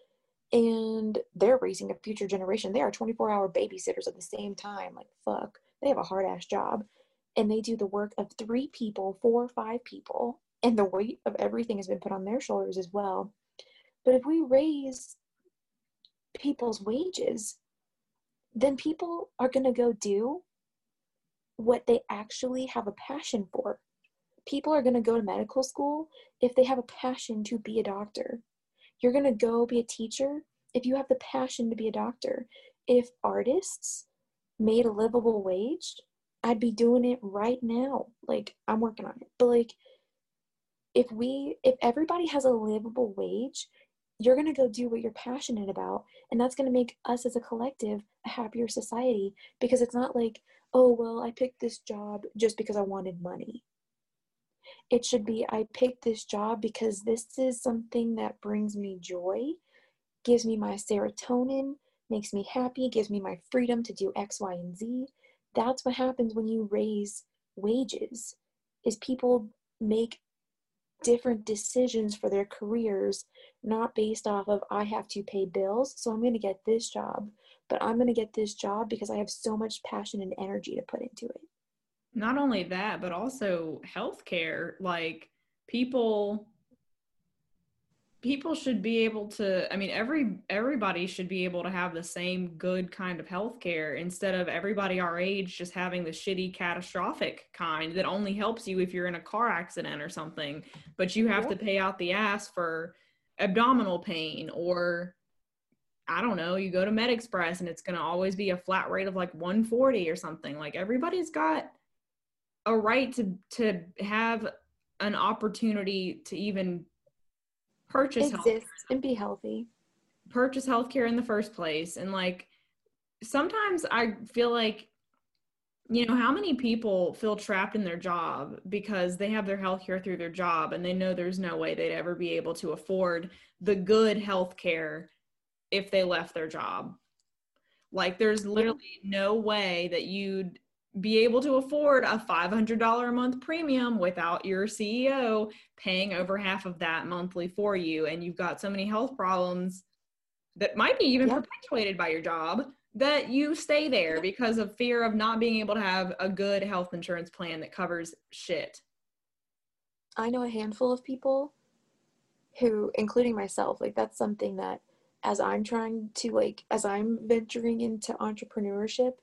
And they're raising a future generation. They are 24-hour babysitters at the same time. Like, fuck. They have a hard-ass job. And they do the work of 3 people, 4 or 5 people. And the weight of everything has been put on their shoulders as well. But if we raise people's wages, then people are going to go do what they actually have a passion for. People are going to go to medical school if they have a passion to be a doctor. You're going to go be a teacher if you have the passion to be a doctor. If artists made a livable wage, I'd be doing it right now. Like, I'm working on it. But like, if everybody has a livable wage, you're going to go do what you're passionate about, and that's going to make us as a collective a happier society, because it's not like, oh, well, I picked this job just because I wanted money. It should be, I picked this job because this is something that brings me joy, gives me my serotonin, makes me happy, gives me my freedom to do X, Y, and Z. That's what happens when you raise wages, is people make different decisions for their careers, not based off of, I have to pay bills, so I'm going to get this job, but I'm going to get this job because I have so much passion and energy to put into it. Not only that, but also healthcare. Like, people should be able to, I mean, everybody should be able to have the same good kind of healthcare, instead of everybody our age just having the shitty catastrophic kind that only helps you if you're in a car accident or something, but you have to pay out the ass for abdominal pain, or I don't know, you go to MedExpress and it's going to always be a flat rate of like $140 or something. Like, everybody's got a right to have an opportunity to even purchase exist and be healthy. Purchase healthcare in the first place. And like, sometimes I feel like, you know, how many people feel trapped in their job because they have their healthcare through their job and they know there's no way they'd ever be able to afford the good healthcare if they left their job. Like, there's literally no way that you'd be able to afford a $500 a month premium without your CEO paying over half of that monthly for you. And you've got so many health problems that might be even perpetuated by your job, that you stay there because of fear of not being able to have a good health insurance plan that covers shit. I know a handful of people who, including myself, like, that's something that, as I'm trying to, like, as I'm venturing into entrepreneurship,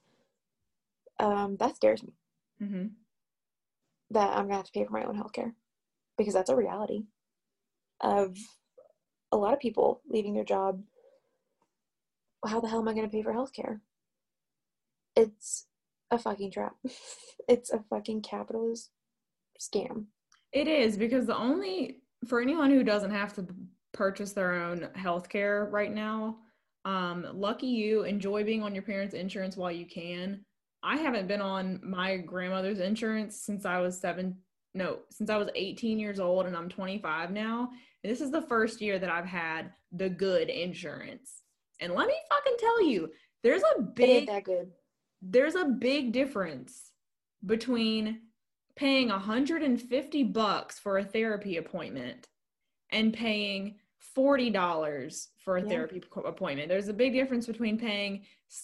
that scares me. Mm-hmm. That I'm gonna have to pay for my own healthcare, because that's a reality of a lot of people leaving their job. How the hell am I gonna pay for healthcare? It's a fucking trap. It's a fucking capitalist scam. It is, because for anyone who doesn't have to purchase their own healthcare right now, lucky you, enjoy being on your parents' insurance while you can. I haven't been on my grandmother's insurance since I was 18 years old, and I'm 25 now. And this is the first year that I've had the good insurance. And let me fucking tell you, there's a big difference between paying $150 for a therapy appointment and paying $40 for a therapy appointment. There's a big difference between paying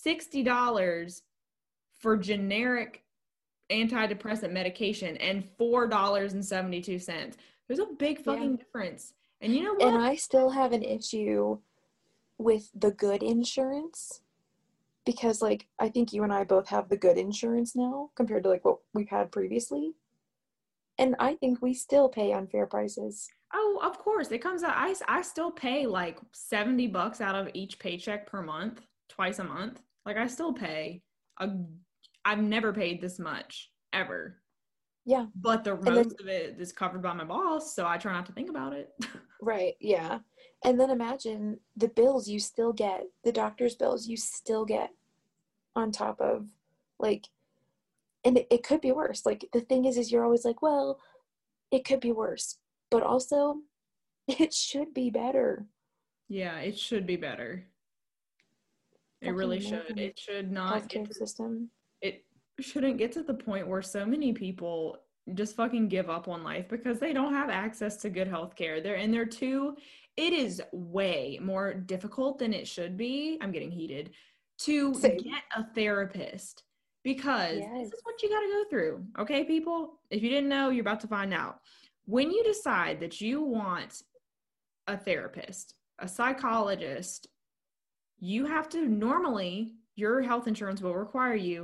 $60 for generic antidepressant medication and $4.72. There's a big fucking difference. And you know what? And I still have an issue with the good insurance, because, like, I think you and I both have the good insurance now compared to, like, what we've had previously. And I think we still pay unfair prices. Oh, of course. It comes out. I still pay like $70 out of each paycheck per month, twice a month. Like, I still pay. I've never paid this much ever. Yeah. But the most of it is covered by my boss, so I try not to think about it. Right. Yeah. And then imagine the bills you still get, the doctor's bills you still get on top of, like, and it could be worse. Like, the thing is you're always like, well, it could be worse, but also it should be better. Yeah, it should be better. It really should. It should not healthcare system. It shouldn't get to the point where so many people just fucking give up on life because they don't have access to good healthcare. It is way more difficult than it should be. I'm getting heated to get a therapist, because this is what you got to go through. Okay, people, if you didn't know, you're about to find out. When you decide that you want a therapist, a psychologist, you have to, normally your health insurance will require you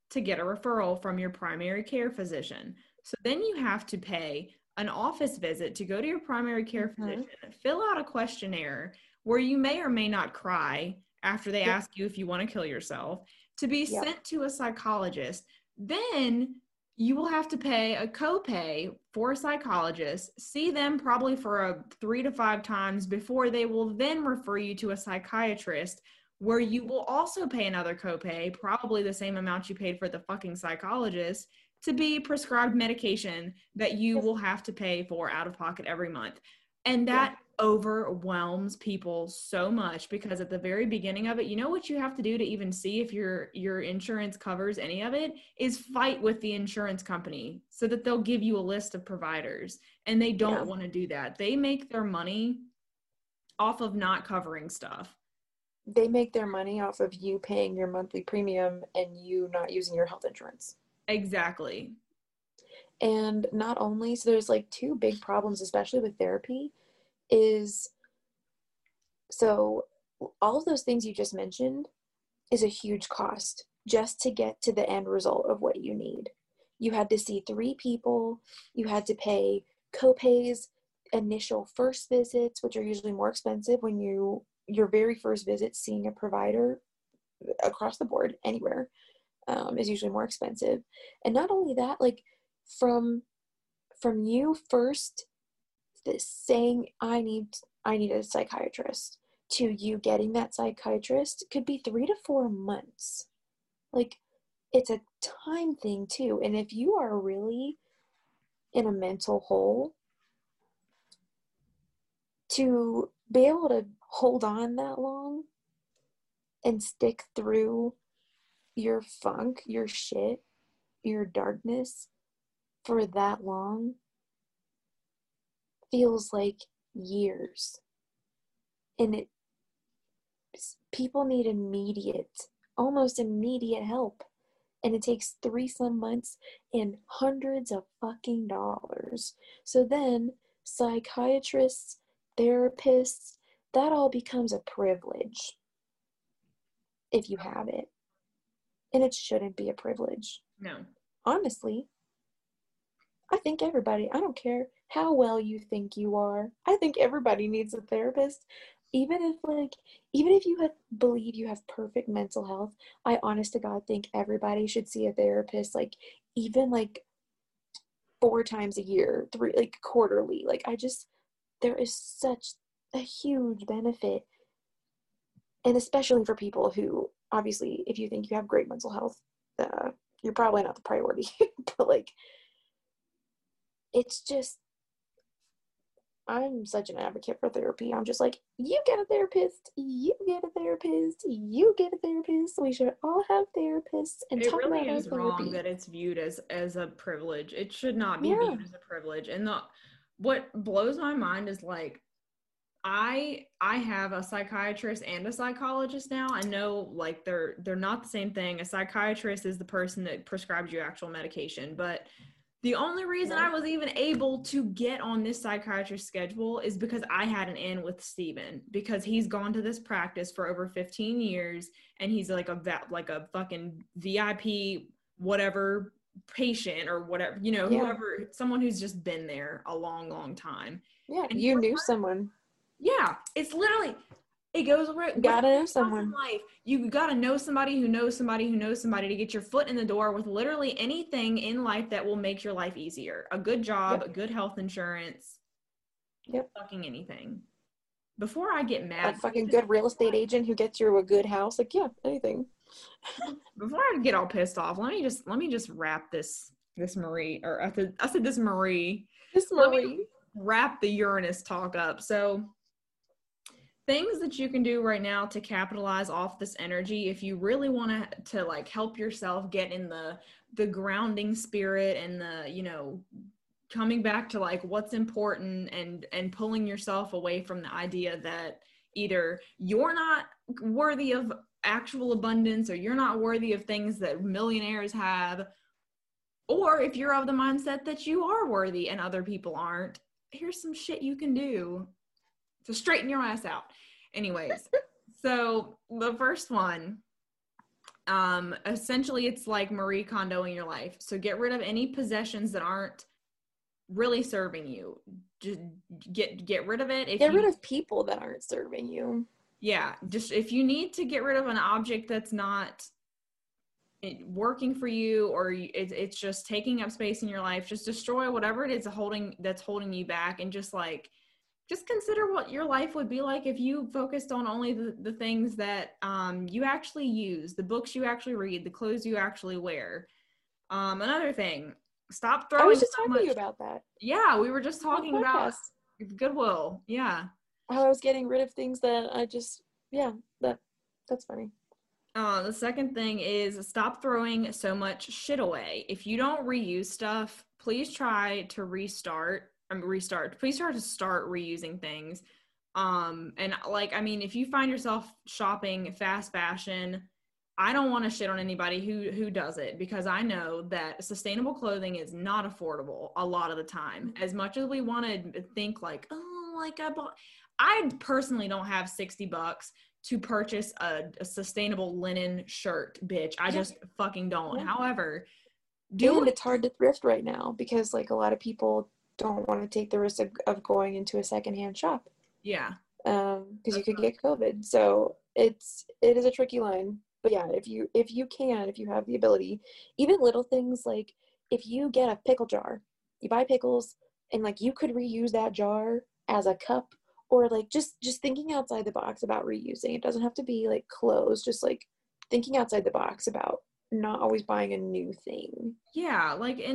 to get a referral from your primary care physician. So then you have to pay an office visit to go to your primary care physician, fill out a questionnaire where you may or may not cry after they ask you if you want to kill yourself, to be sent to a psychologist. Then you will have to pay a copay for a psychologist, see them probably for 3 to 5 times before they will then refer you to a psychiatrist, where you will also pay another copay, probably the same amount you paid for the fucking psychologist, to be prescribed medication that you will have to pay for out of pocket every month. And that overwhelms people so much, because at the very beginning of it, you know what you have to do to even see if your insurance covers any of it is fight with the insurance company so that they'll give you a list of providers. And they don't want to do that. They make their money off of not covering stuff. They make their money off of you paying your monthly premium and you not using your health insurance. Exactly. And not only, so there's like 2 big problems, especially with therapy, is, so all of those things you just mentioned is a huge cost just to get to the end result of what you need. You had to see 3 people, you had to pay copays, initial first visits, which are usually more expensive when your very first visit seeing a provider across the board anywhere is usually more expensive. And not only that, like from you first saying I need a psychiatrist to you getting that psychiatrist could be 3 to 4 months. Like, it's a time thing too. And if you are really in a mental hole, to be able to hold on that long and stick through your funk, your shit, your darkness for that long feels like years. And people need almost immediate help. And it takes 3 some months and hundreds of fucking dollars. So then psychiatrists, therapists, that all becomes a privilege if you have it. And it shouldn't be a privilege. No. Honestly, I think everybody, I don't care how well you think you are, I think everybody needs a therapist. Even if you believe you have perfect mental health, I honest to God think everybody should see a therapist, like even like 4 times a year, 3, like quarterly. Like there is such a huge benefit. And especially for people who, obviously, if you think you have great mental health, you're probably not the priority. But like, it's just, I'm such an advocate for therapy. I'm just like, you get a therapist, you get a therapist, you get a therapist. We should all have therapists and talk about our therapy. It really is wrong that it's viewed as a privilege. It should not be viewed as a privilege. And what blows my mind is like, I have a psychiatrist and a psychologist now. I know like they're not the same thing. A psychiatrist is the person that prescribes you actual medication, but the only reason I was even able to get on this psychiatrist schedule is because I had an in with Steven, because he's gone to this practice for over 15 years and he's like a fucking VIP whatever patient or whatever, whoever, someone who's just been there a long, long time. Yeah, and you knew someone. Yeah, it's literally, it goes right. You gotta know someone. Life. You gotta know somebody who knows somebody who knows somebody to get your foot in the door with literally anything in life that will make your life easier. A good job, a good health insurance. Fucking anything. Before I get mad. A fucking good real estate agent who gets you a good house. Like, anything. Before I get all pissed off, let me just wrap this Marie, or I said this Marie. Let me wrap the Uranus talk up. So, things that you can do right now to capitalize off this energy, if you really want to like help yourself get in the grounding spirit and the, coming back to like what's important and pulling yourself away from the idea that either you're not worthy of actual abundance or you're not worthy of things that millionaires have, or if you're of the mindset that you are worthy and other people aren't, here's some shit you can do to straighten your ass out. Anyways, so the first one Essentially it's like Marie Kondoing your life. So get rid of any possessions that aren't really serving you. Just get rid of it. Get rid of people that aren't serving you. Yeah, just if you need to get rid of an object that's not working for you, or it's just taking up space in your life, just destroy whatever it is that's holding you back, and just consider what your life would be like if you focused on only the things that you actually use, the books you actually read, the clothes you actually wear. Another thing, stop throwing. I was just talking to you about that. Yeah, we were just talking about Goodwill. Yeah. How I was getting rid of things that I just, that's funny. The second thing is stop throwing so much shit away. If you don't reuse stuff, please try to restart. Please try to start reusing things. And if you find yourself shopping fast fashion, I don't want to shit on anybody who does it, because I know that sustainable clothing is not affordable a lot of the time. As much as we want to think I personally don't have $60 to purchase a sustainable linen shirt, bitch. I just fucking don't. Yeah. However, it's hard to thrift right now because a lot of people don't want to take the risk of going into a secondhand shop. Yeah. Because you could get COVID. So it is a tricky line. But yeah, if you have the ability, even little things like if you get a pickle jar, you buy pickles and you could reuse that jar as a cup, or just thinking outside the box about reusing. It doesn't have to be clothes, just thinking outside the box about not always buying a new thing. Yeah,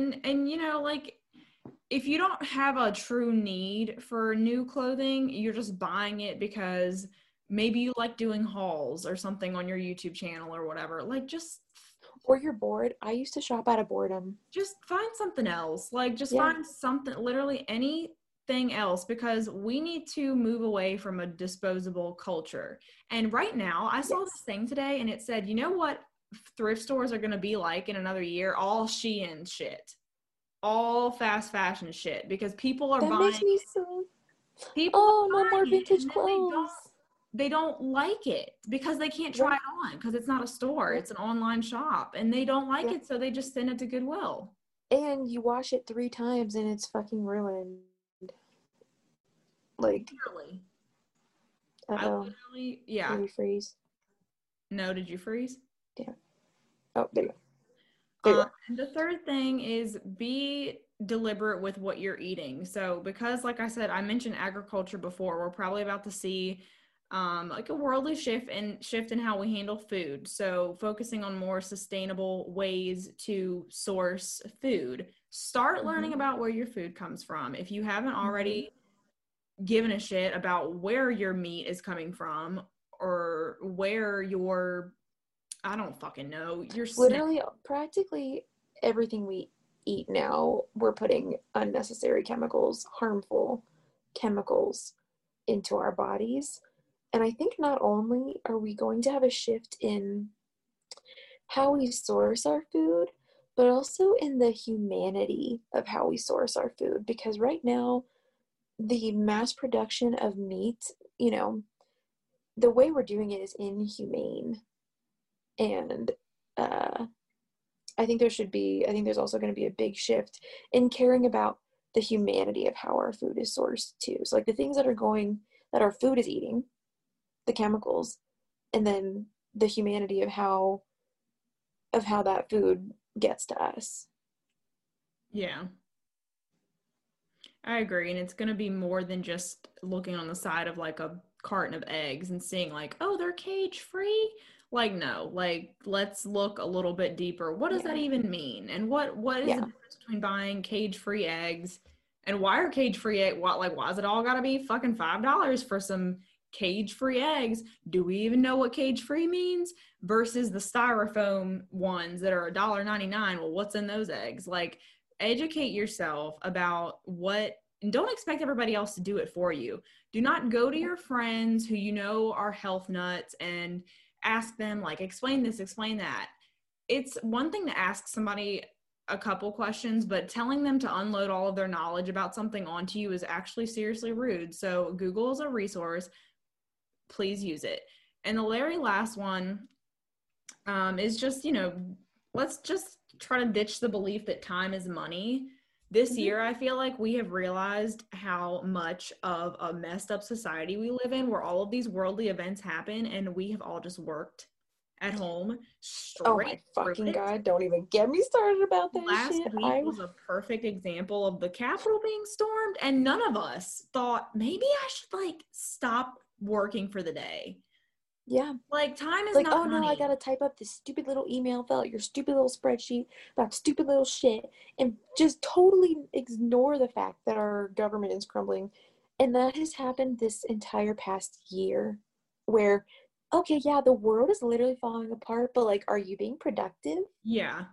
if you don't have a true need for new clothing, you're just buying it because maybe you like doing hauls or something on your YouTube channel or whatever. Or you're bored. I used to shop out of boredom. Just find something else. Find something, literally anything else, because we need to move away from a disposable culture. And right now, I saw this thing today and it said, you know what thrift stores are going to be like in another year? All Shein shit. All fast fashion shit, because people are buying. That makes me so. No more vintage clothes. They don't like it because they can't try it on, because it's not a store, it's an online shop, and they don't like it, so they just send it to Goodwill. And you wash it 3 times and it's fucking ruined. Literally. I literally, yeah. Did we freeze? No, did you freeze? Yeah. Oh, there you go. The third thing is be deliberate with what you're eating. So because, like I said, I mentioned agriculture before, we're probably about to see a worldly shift in how we handle food. So focusing on more sustainable ways to source food. Start learning about where your food comes from. If you haven't already given a shit about where your meat is coming from, or where your, I don't fucking know, your literally practically everything we eat now, we're putting unnecessary chemicals, harmful chemicals into our bodies. And I think not only are we going to have a shift in how we source our food, but also in the humanity of how we source our food. Because right now, the mass production of meat, the way we're doing it is inhumane. And I think there's also going to be a big shift in caring about the humanity of how our food is sourced too. So the things that our food is eating, the chemicals, and then the humanity of how that food gets to us. Yeah. I agree. And it's going to be more than just looking on the side of a carton of eggs and seeing oh, they're cage free. No, let's look a little bit deeper. What does that even mean? And what is the difference between buying cage free eggs, and why are cage free eggs? Why is it all got to be fucking $5 for some cage-free eggs? Do we even know what cage-free means? Versus the styrofoam ones that are $1.99. Well, what's in those eggs? Educate yourself about and don't expect everybody else to do it for you. Do not go to your friends who are health nuts and ask them explain this, explain that. It's one thing to ask somebody a couple questions, but telling them to unload all of their knowledge about something onto you is actually seriously rude. So Google is a resource. Please use it. And the very last one is just, let's just try to ditch the belief that time is money. This year, I feel like we have realized how much of a messed up society we live in, where all of these worldly events happen and we have all just worked at home straight Oh my fucking God, don't even get me started about that Last shit. week was a perfect example of the Capitol being stormed, and none of us thought maybe I should stop working for the day. Yeah. Like, time is like, not oh money. No, I gotta type up this stupid little email, fill out your stupid little spreadsheet about stupid little shit, and just totally ignore the fact that our government is crumbling. And that has happened this entire past year, where, okay, yeah, the world is literally falling apart, but like, are you being productive? Yeah.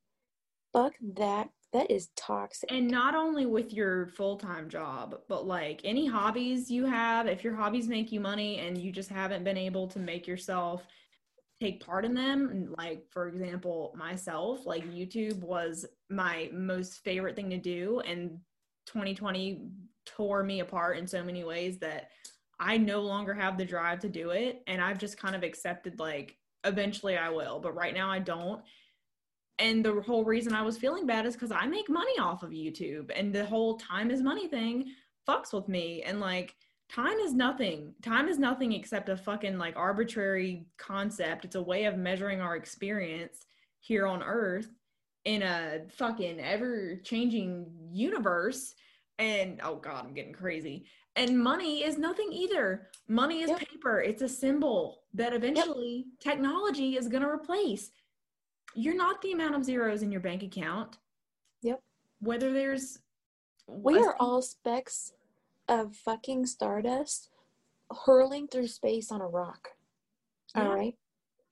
Fuck that. That is toxic. And not only with your full-time job, but like any hobbies you have, if your hobbies make you money and you just haven't been able to make yourself take part in them, like for example, myself, like YouTube was my most favorite thing to do, and 2020 tore me apart in so many ways that I no longer have the drive to do it, and I've just kind of accepted like eventually I will, but right now I don't. And the whole reason I was feeling bad is because I make money off of YouTube, and the whole time is money thing fucks with me. And like, time is nothing. Time is nothing except a fucking like arbitrary concept. It's a way of measuring our experience here on Earth in a fucking ever-changing universe. And oh God, I'm getting crazy. And money is nothing either. Money is paper. It's a symbol that eventually technology is going to replace. You're not the amount of zeros in your bank account. Yep. Whether there's... We are all specks of fucking stardust hurling through space on a rock. Yeah. All right?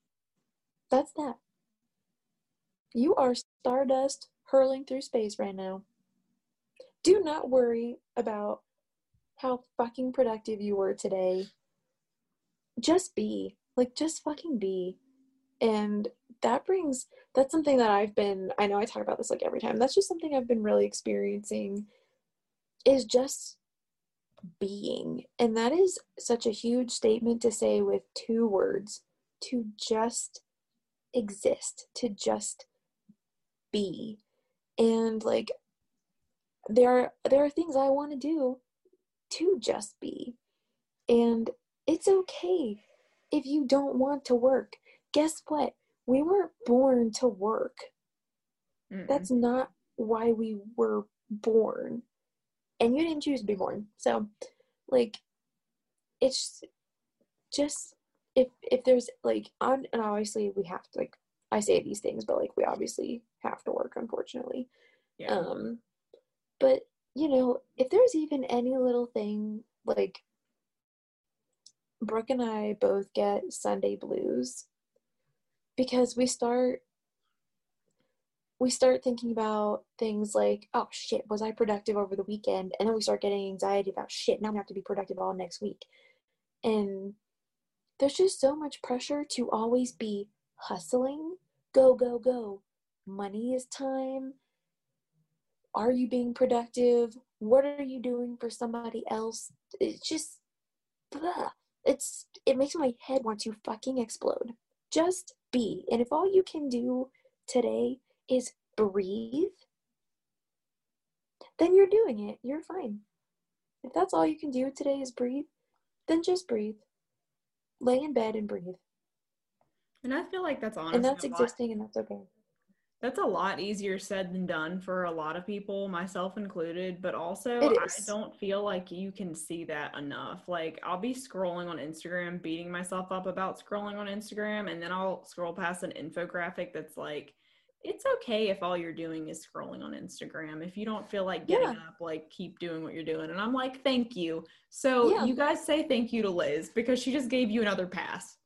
That's that. You are stardust hurling through space right now. Do not worry about how fucking productive you were today. Just be. Like, just fucking be. And that's something that I know I talk about this like every time, that's just something I've been really experiencing, is just being. And that is such a huge statement to say with 2 words: to just exist, to just be. And like, there are things I want to do to just be, and it's okay if you don't want to work. Guess what? We weren't born to work. That's not why we were born. And you didn't choose to be born. So, like, it's just, if there's, like, and obviously we have to, like, I say these things, but, like, we obviously have to work, unfortunately. Yeah. But, if there's even any little thing, like, Brooke and I both get Sunday blues, because we start thinking about things like, oh shit, was I productive over the weekend? And then we start getting anxiety about, shit, now I have to be productive all next week. And there's just so much pressure to always be hustling. Go, go, go. Money is time. Are you being productive? What are you doing for somebody else? It's just, blah. It makes my head want to fucking explode. Just be. And if all you can do today is breathe, then you're doing it. You're fine. If that's all you can do today is breathe, then just breathe. Lay in bed and breathe. And I feel like that's honestly, and that's existing, and that's okay. That's a lot easier said than done for a lot of people, myself included, but also I don't feel like you can see that enough. Like, I'll be scrolling on Instagram, beating myself up about scrolling on Instagram, and then I'll scroll past an infographic that's like, it's okay if all you're doing is scrolling on Instagram. If you don't feel like getting up, like, keep doing what you're doing. And I'm like, thank you. So you guys say thank you to Liz, because she just gave you another pass.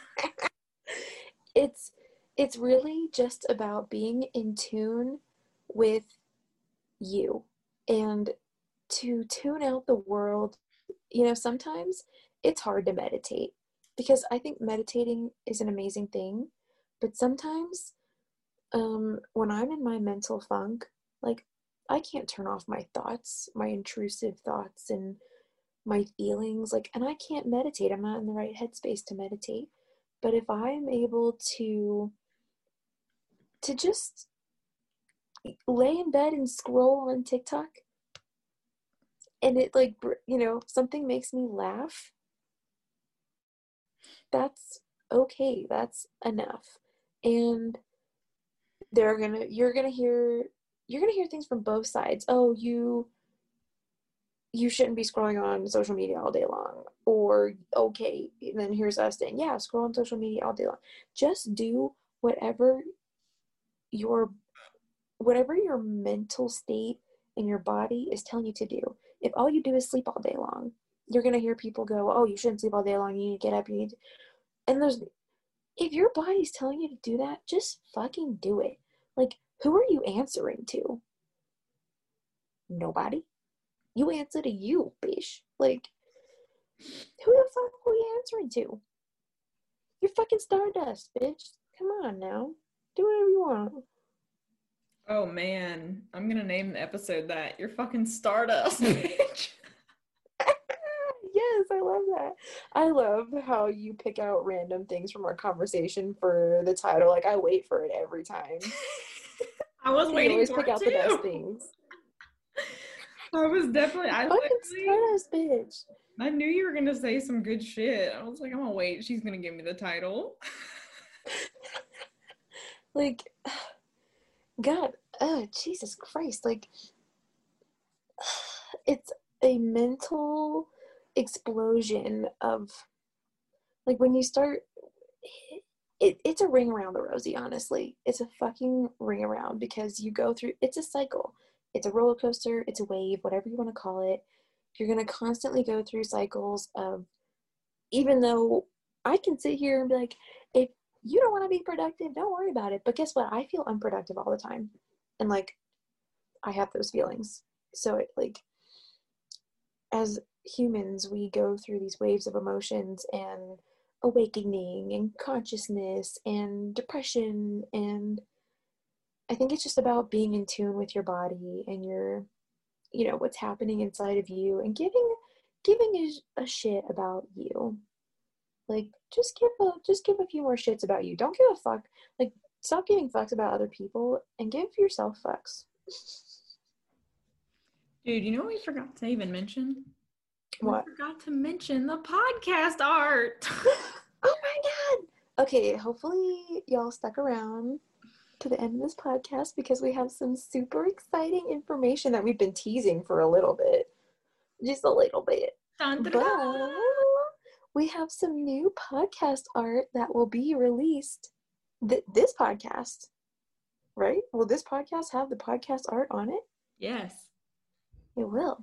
It's really just about being in tune with you, and to tune out the world. Sometimes it's hard to meditate, because I think meditating is an amazing thing, but sometimes when I'm in my mental funk, like, I can't turn off my thoughts, my intrusive thoughts and my feelings, like, and I can't meditate. I'm not in the right headspace to meditate. But if I'm able to just lay in bed and scroll on TikTok, and it like, something makes me laugh, that's okay. That's enough. And you're gonna hear things from both sides. Oh, you shouldn't be scrolling on social media all day long. Or, okay, and then here's us saying, yeah, scroll on social media all day long. Just do whatever your mental state and your body is telling you to do. If all you do is sleep all day long, you're going to hear people go, oh, you shouldn't sleep all day long. You need to get up. If your body's telling you to do that, just fucking do it. Like, who are you answering to? Nobody. You answer to you, bitch. Like, who the fuck are we answering to? You're fucking Stardust, bitch. Come on now. Do whatever you want. Oh man, I'm gonna name the episode that. You're fucking Stardust, bitch. Yes, I love that. I love how you pick out random things from our conversation for the title. Like, I wait for it every time. I was waiting always for pick it out too. The best things. I was definitely. Fucking Stardust, bitch. I knew you were gonna say some good shit. I was like, I'm gonna wait. She's gonna give me the title. Like, God, Jesus Christ. Like, it's a mental explosion of, like, when you start, it's a ring around the rosy, honestly. It's a fucking ring around, because you go through, it's a cycle. It's a roller coaster, it's a wave, whatever you want to call it. You're going to constantly go through cycles of, even though I can sit here and be like, if you don't want to be productive, don't worry about it. But guess what? I feel unproductive all the time. And, like, I have those feelings. So, as humans, we go through these waves of emotions and awakening and consciousness and depression. And I think it's just about being in tune with your body and your, what's happening inside of you, and giving a shit about you. Like, just give a few more shits about you. Don't give a fuck. Like, stop giving fucks about other people and give yourself fucks. Dude, you know what we forgot to even mention? What? We forgot to mention the podcast art. Oh my God. Okay, hopefully y'all stuck around to the end of this podcast, because we have some super exciting information that we've been teasing for a little bit. Just a little bit. Dun, dun, But dun. we have some new podcast art that will be released. This podcast, right? Will this podcast have the podcast art on it? Yes. It will.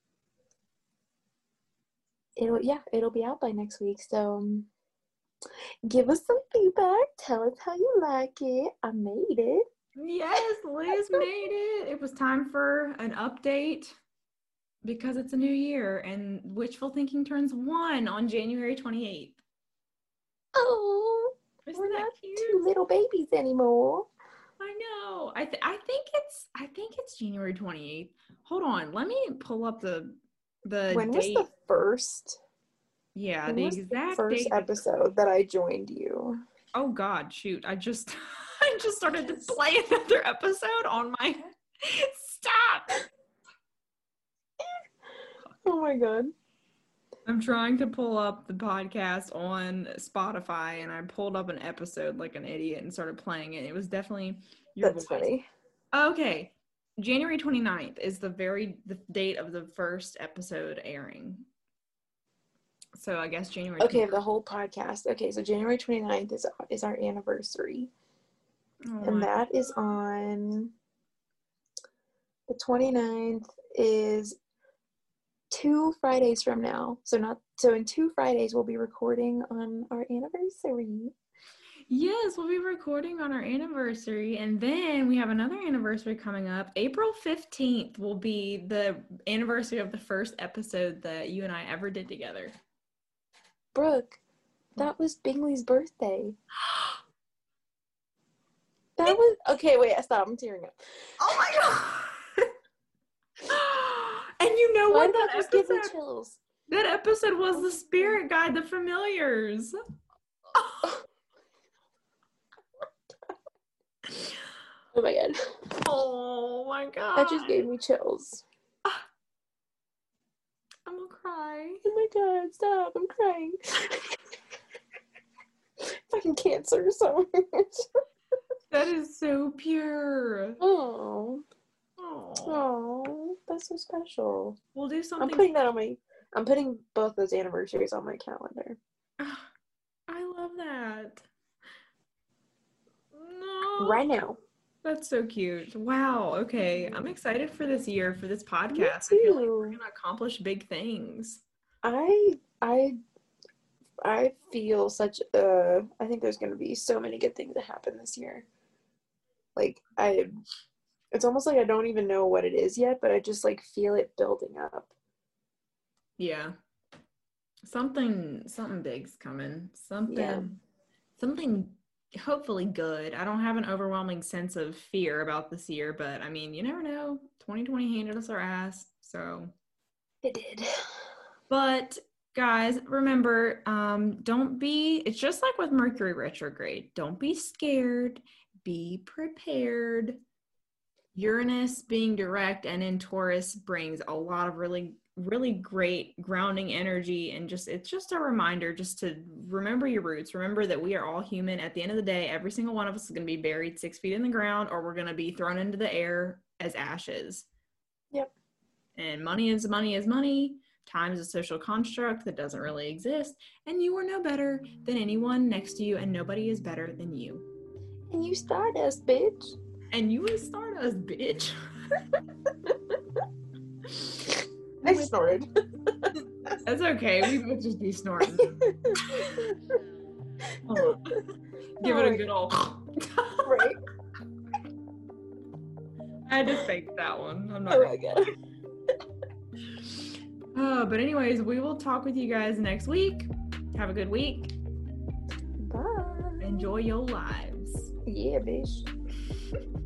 It'll be out by next week. So give us some feedback. Tell us how you like it. I made it. Yes, Liz made it. It was time for an update, because it's a new year and Wishful Thinking turns 1 on January 28th. Oh, Isn't we're that not cute? 2 little babies anymore. I know. I think it's January 28th. Hold on. Let me pull up the When date. was the first? Yeah, When the was exact the first date. episode that I joined you? Oh God, shoot. I just started to play another episode on my Stop. Oh my God. I'm trying to pull up the podcast on Spotify, and I pulled up an episode like an idiot and started playing it. It was definitely your That's voice. funny. Okay. January 29th is the date of the first episode airing. So I guess January 29th. Okay, the whole podcast. Okay, so January 29th is our anniversary. Oh, And that is on the 29th is 2 Fridays from now. So in 2 Fridays we'll be recording on our anniversary. Yes, we'll be recording on our anniversary, and then we have another anniversary coming up. April 15th will be the anniversary of the first episode that you and I ever did together. Brooke, that was Bingley's birthday. That was okay. Wait, stop! I'm tearing up. Oh my God! And you know Why what? did that just give me chills? That episode was the Spirit Guide, the Familiars. Oh my god. Oh my god. That just gave me chills. I'm gonna cry. Oh my god, stop. I'm crying. Fucking cancer so much. That is so pure. Oh. Oh. Oh, that's so special. We'll do something. I'm putting both those anniversaries on my calendar. I love that. No. Right now. That's so cute. Wow. Okay. I'm excited for this year, for this podcast. Me I feel like we're too. going to accomplish big things. I feel such I think there's going to be so many good things that happen this year. Like it's almost like I don't even know what it is yet, but I just like feel it building up. Yeah. Something big's coming. Something hopefully good. I don't have an overwhelming sense of fear about this year, but I mean, you never know. 2020 handed us our ass, so It did. But guys, remember, it's just like with Mercury retrograde. Don't be scared. Be prepared. Uranus being direct and in Taurus brings a lot of really, really great grounding energy, and it's just a reminder just to remember your roots. Remember that we are all human. At the end of the day, every single one of us is going to be buried 6 feet in the ground, or we're going to be thrown into the air as ashes. Yep. And money is money. Time is a social construct that doesn't really exist, and you are no better than anyone next to you, and nobody is better than you. And you stardust, bitch. And you will stardust, bitch. I snorted. That's okay. We both just be snorting. Give it a good old. Right. I had to fake that one. I'm not. Oh my god. But anyways, we will talk with you guys next week. Have a good week. Bye. Enjoy your lives. Yeah, bitch.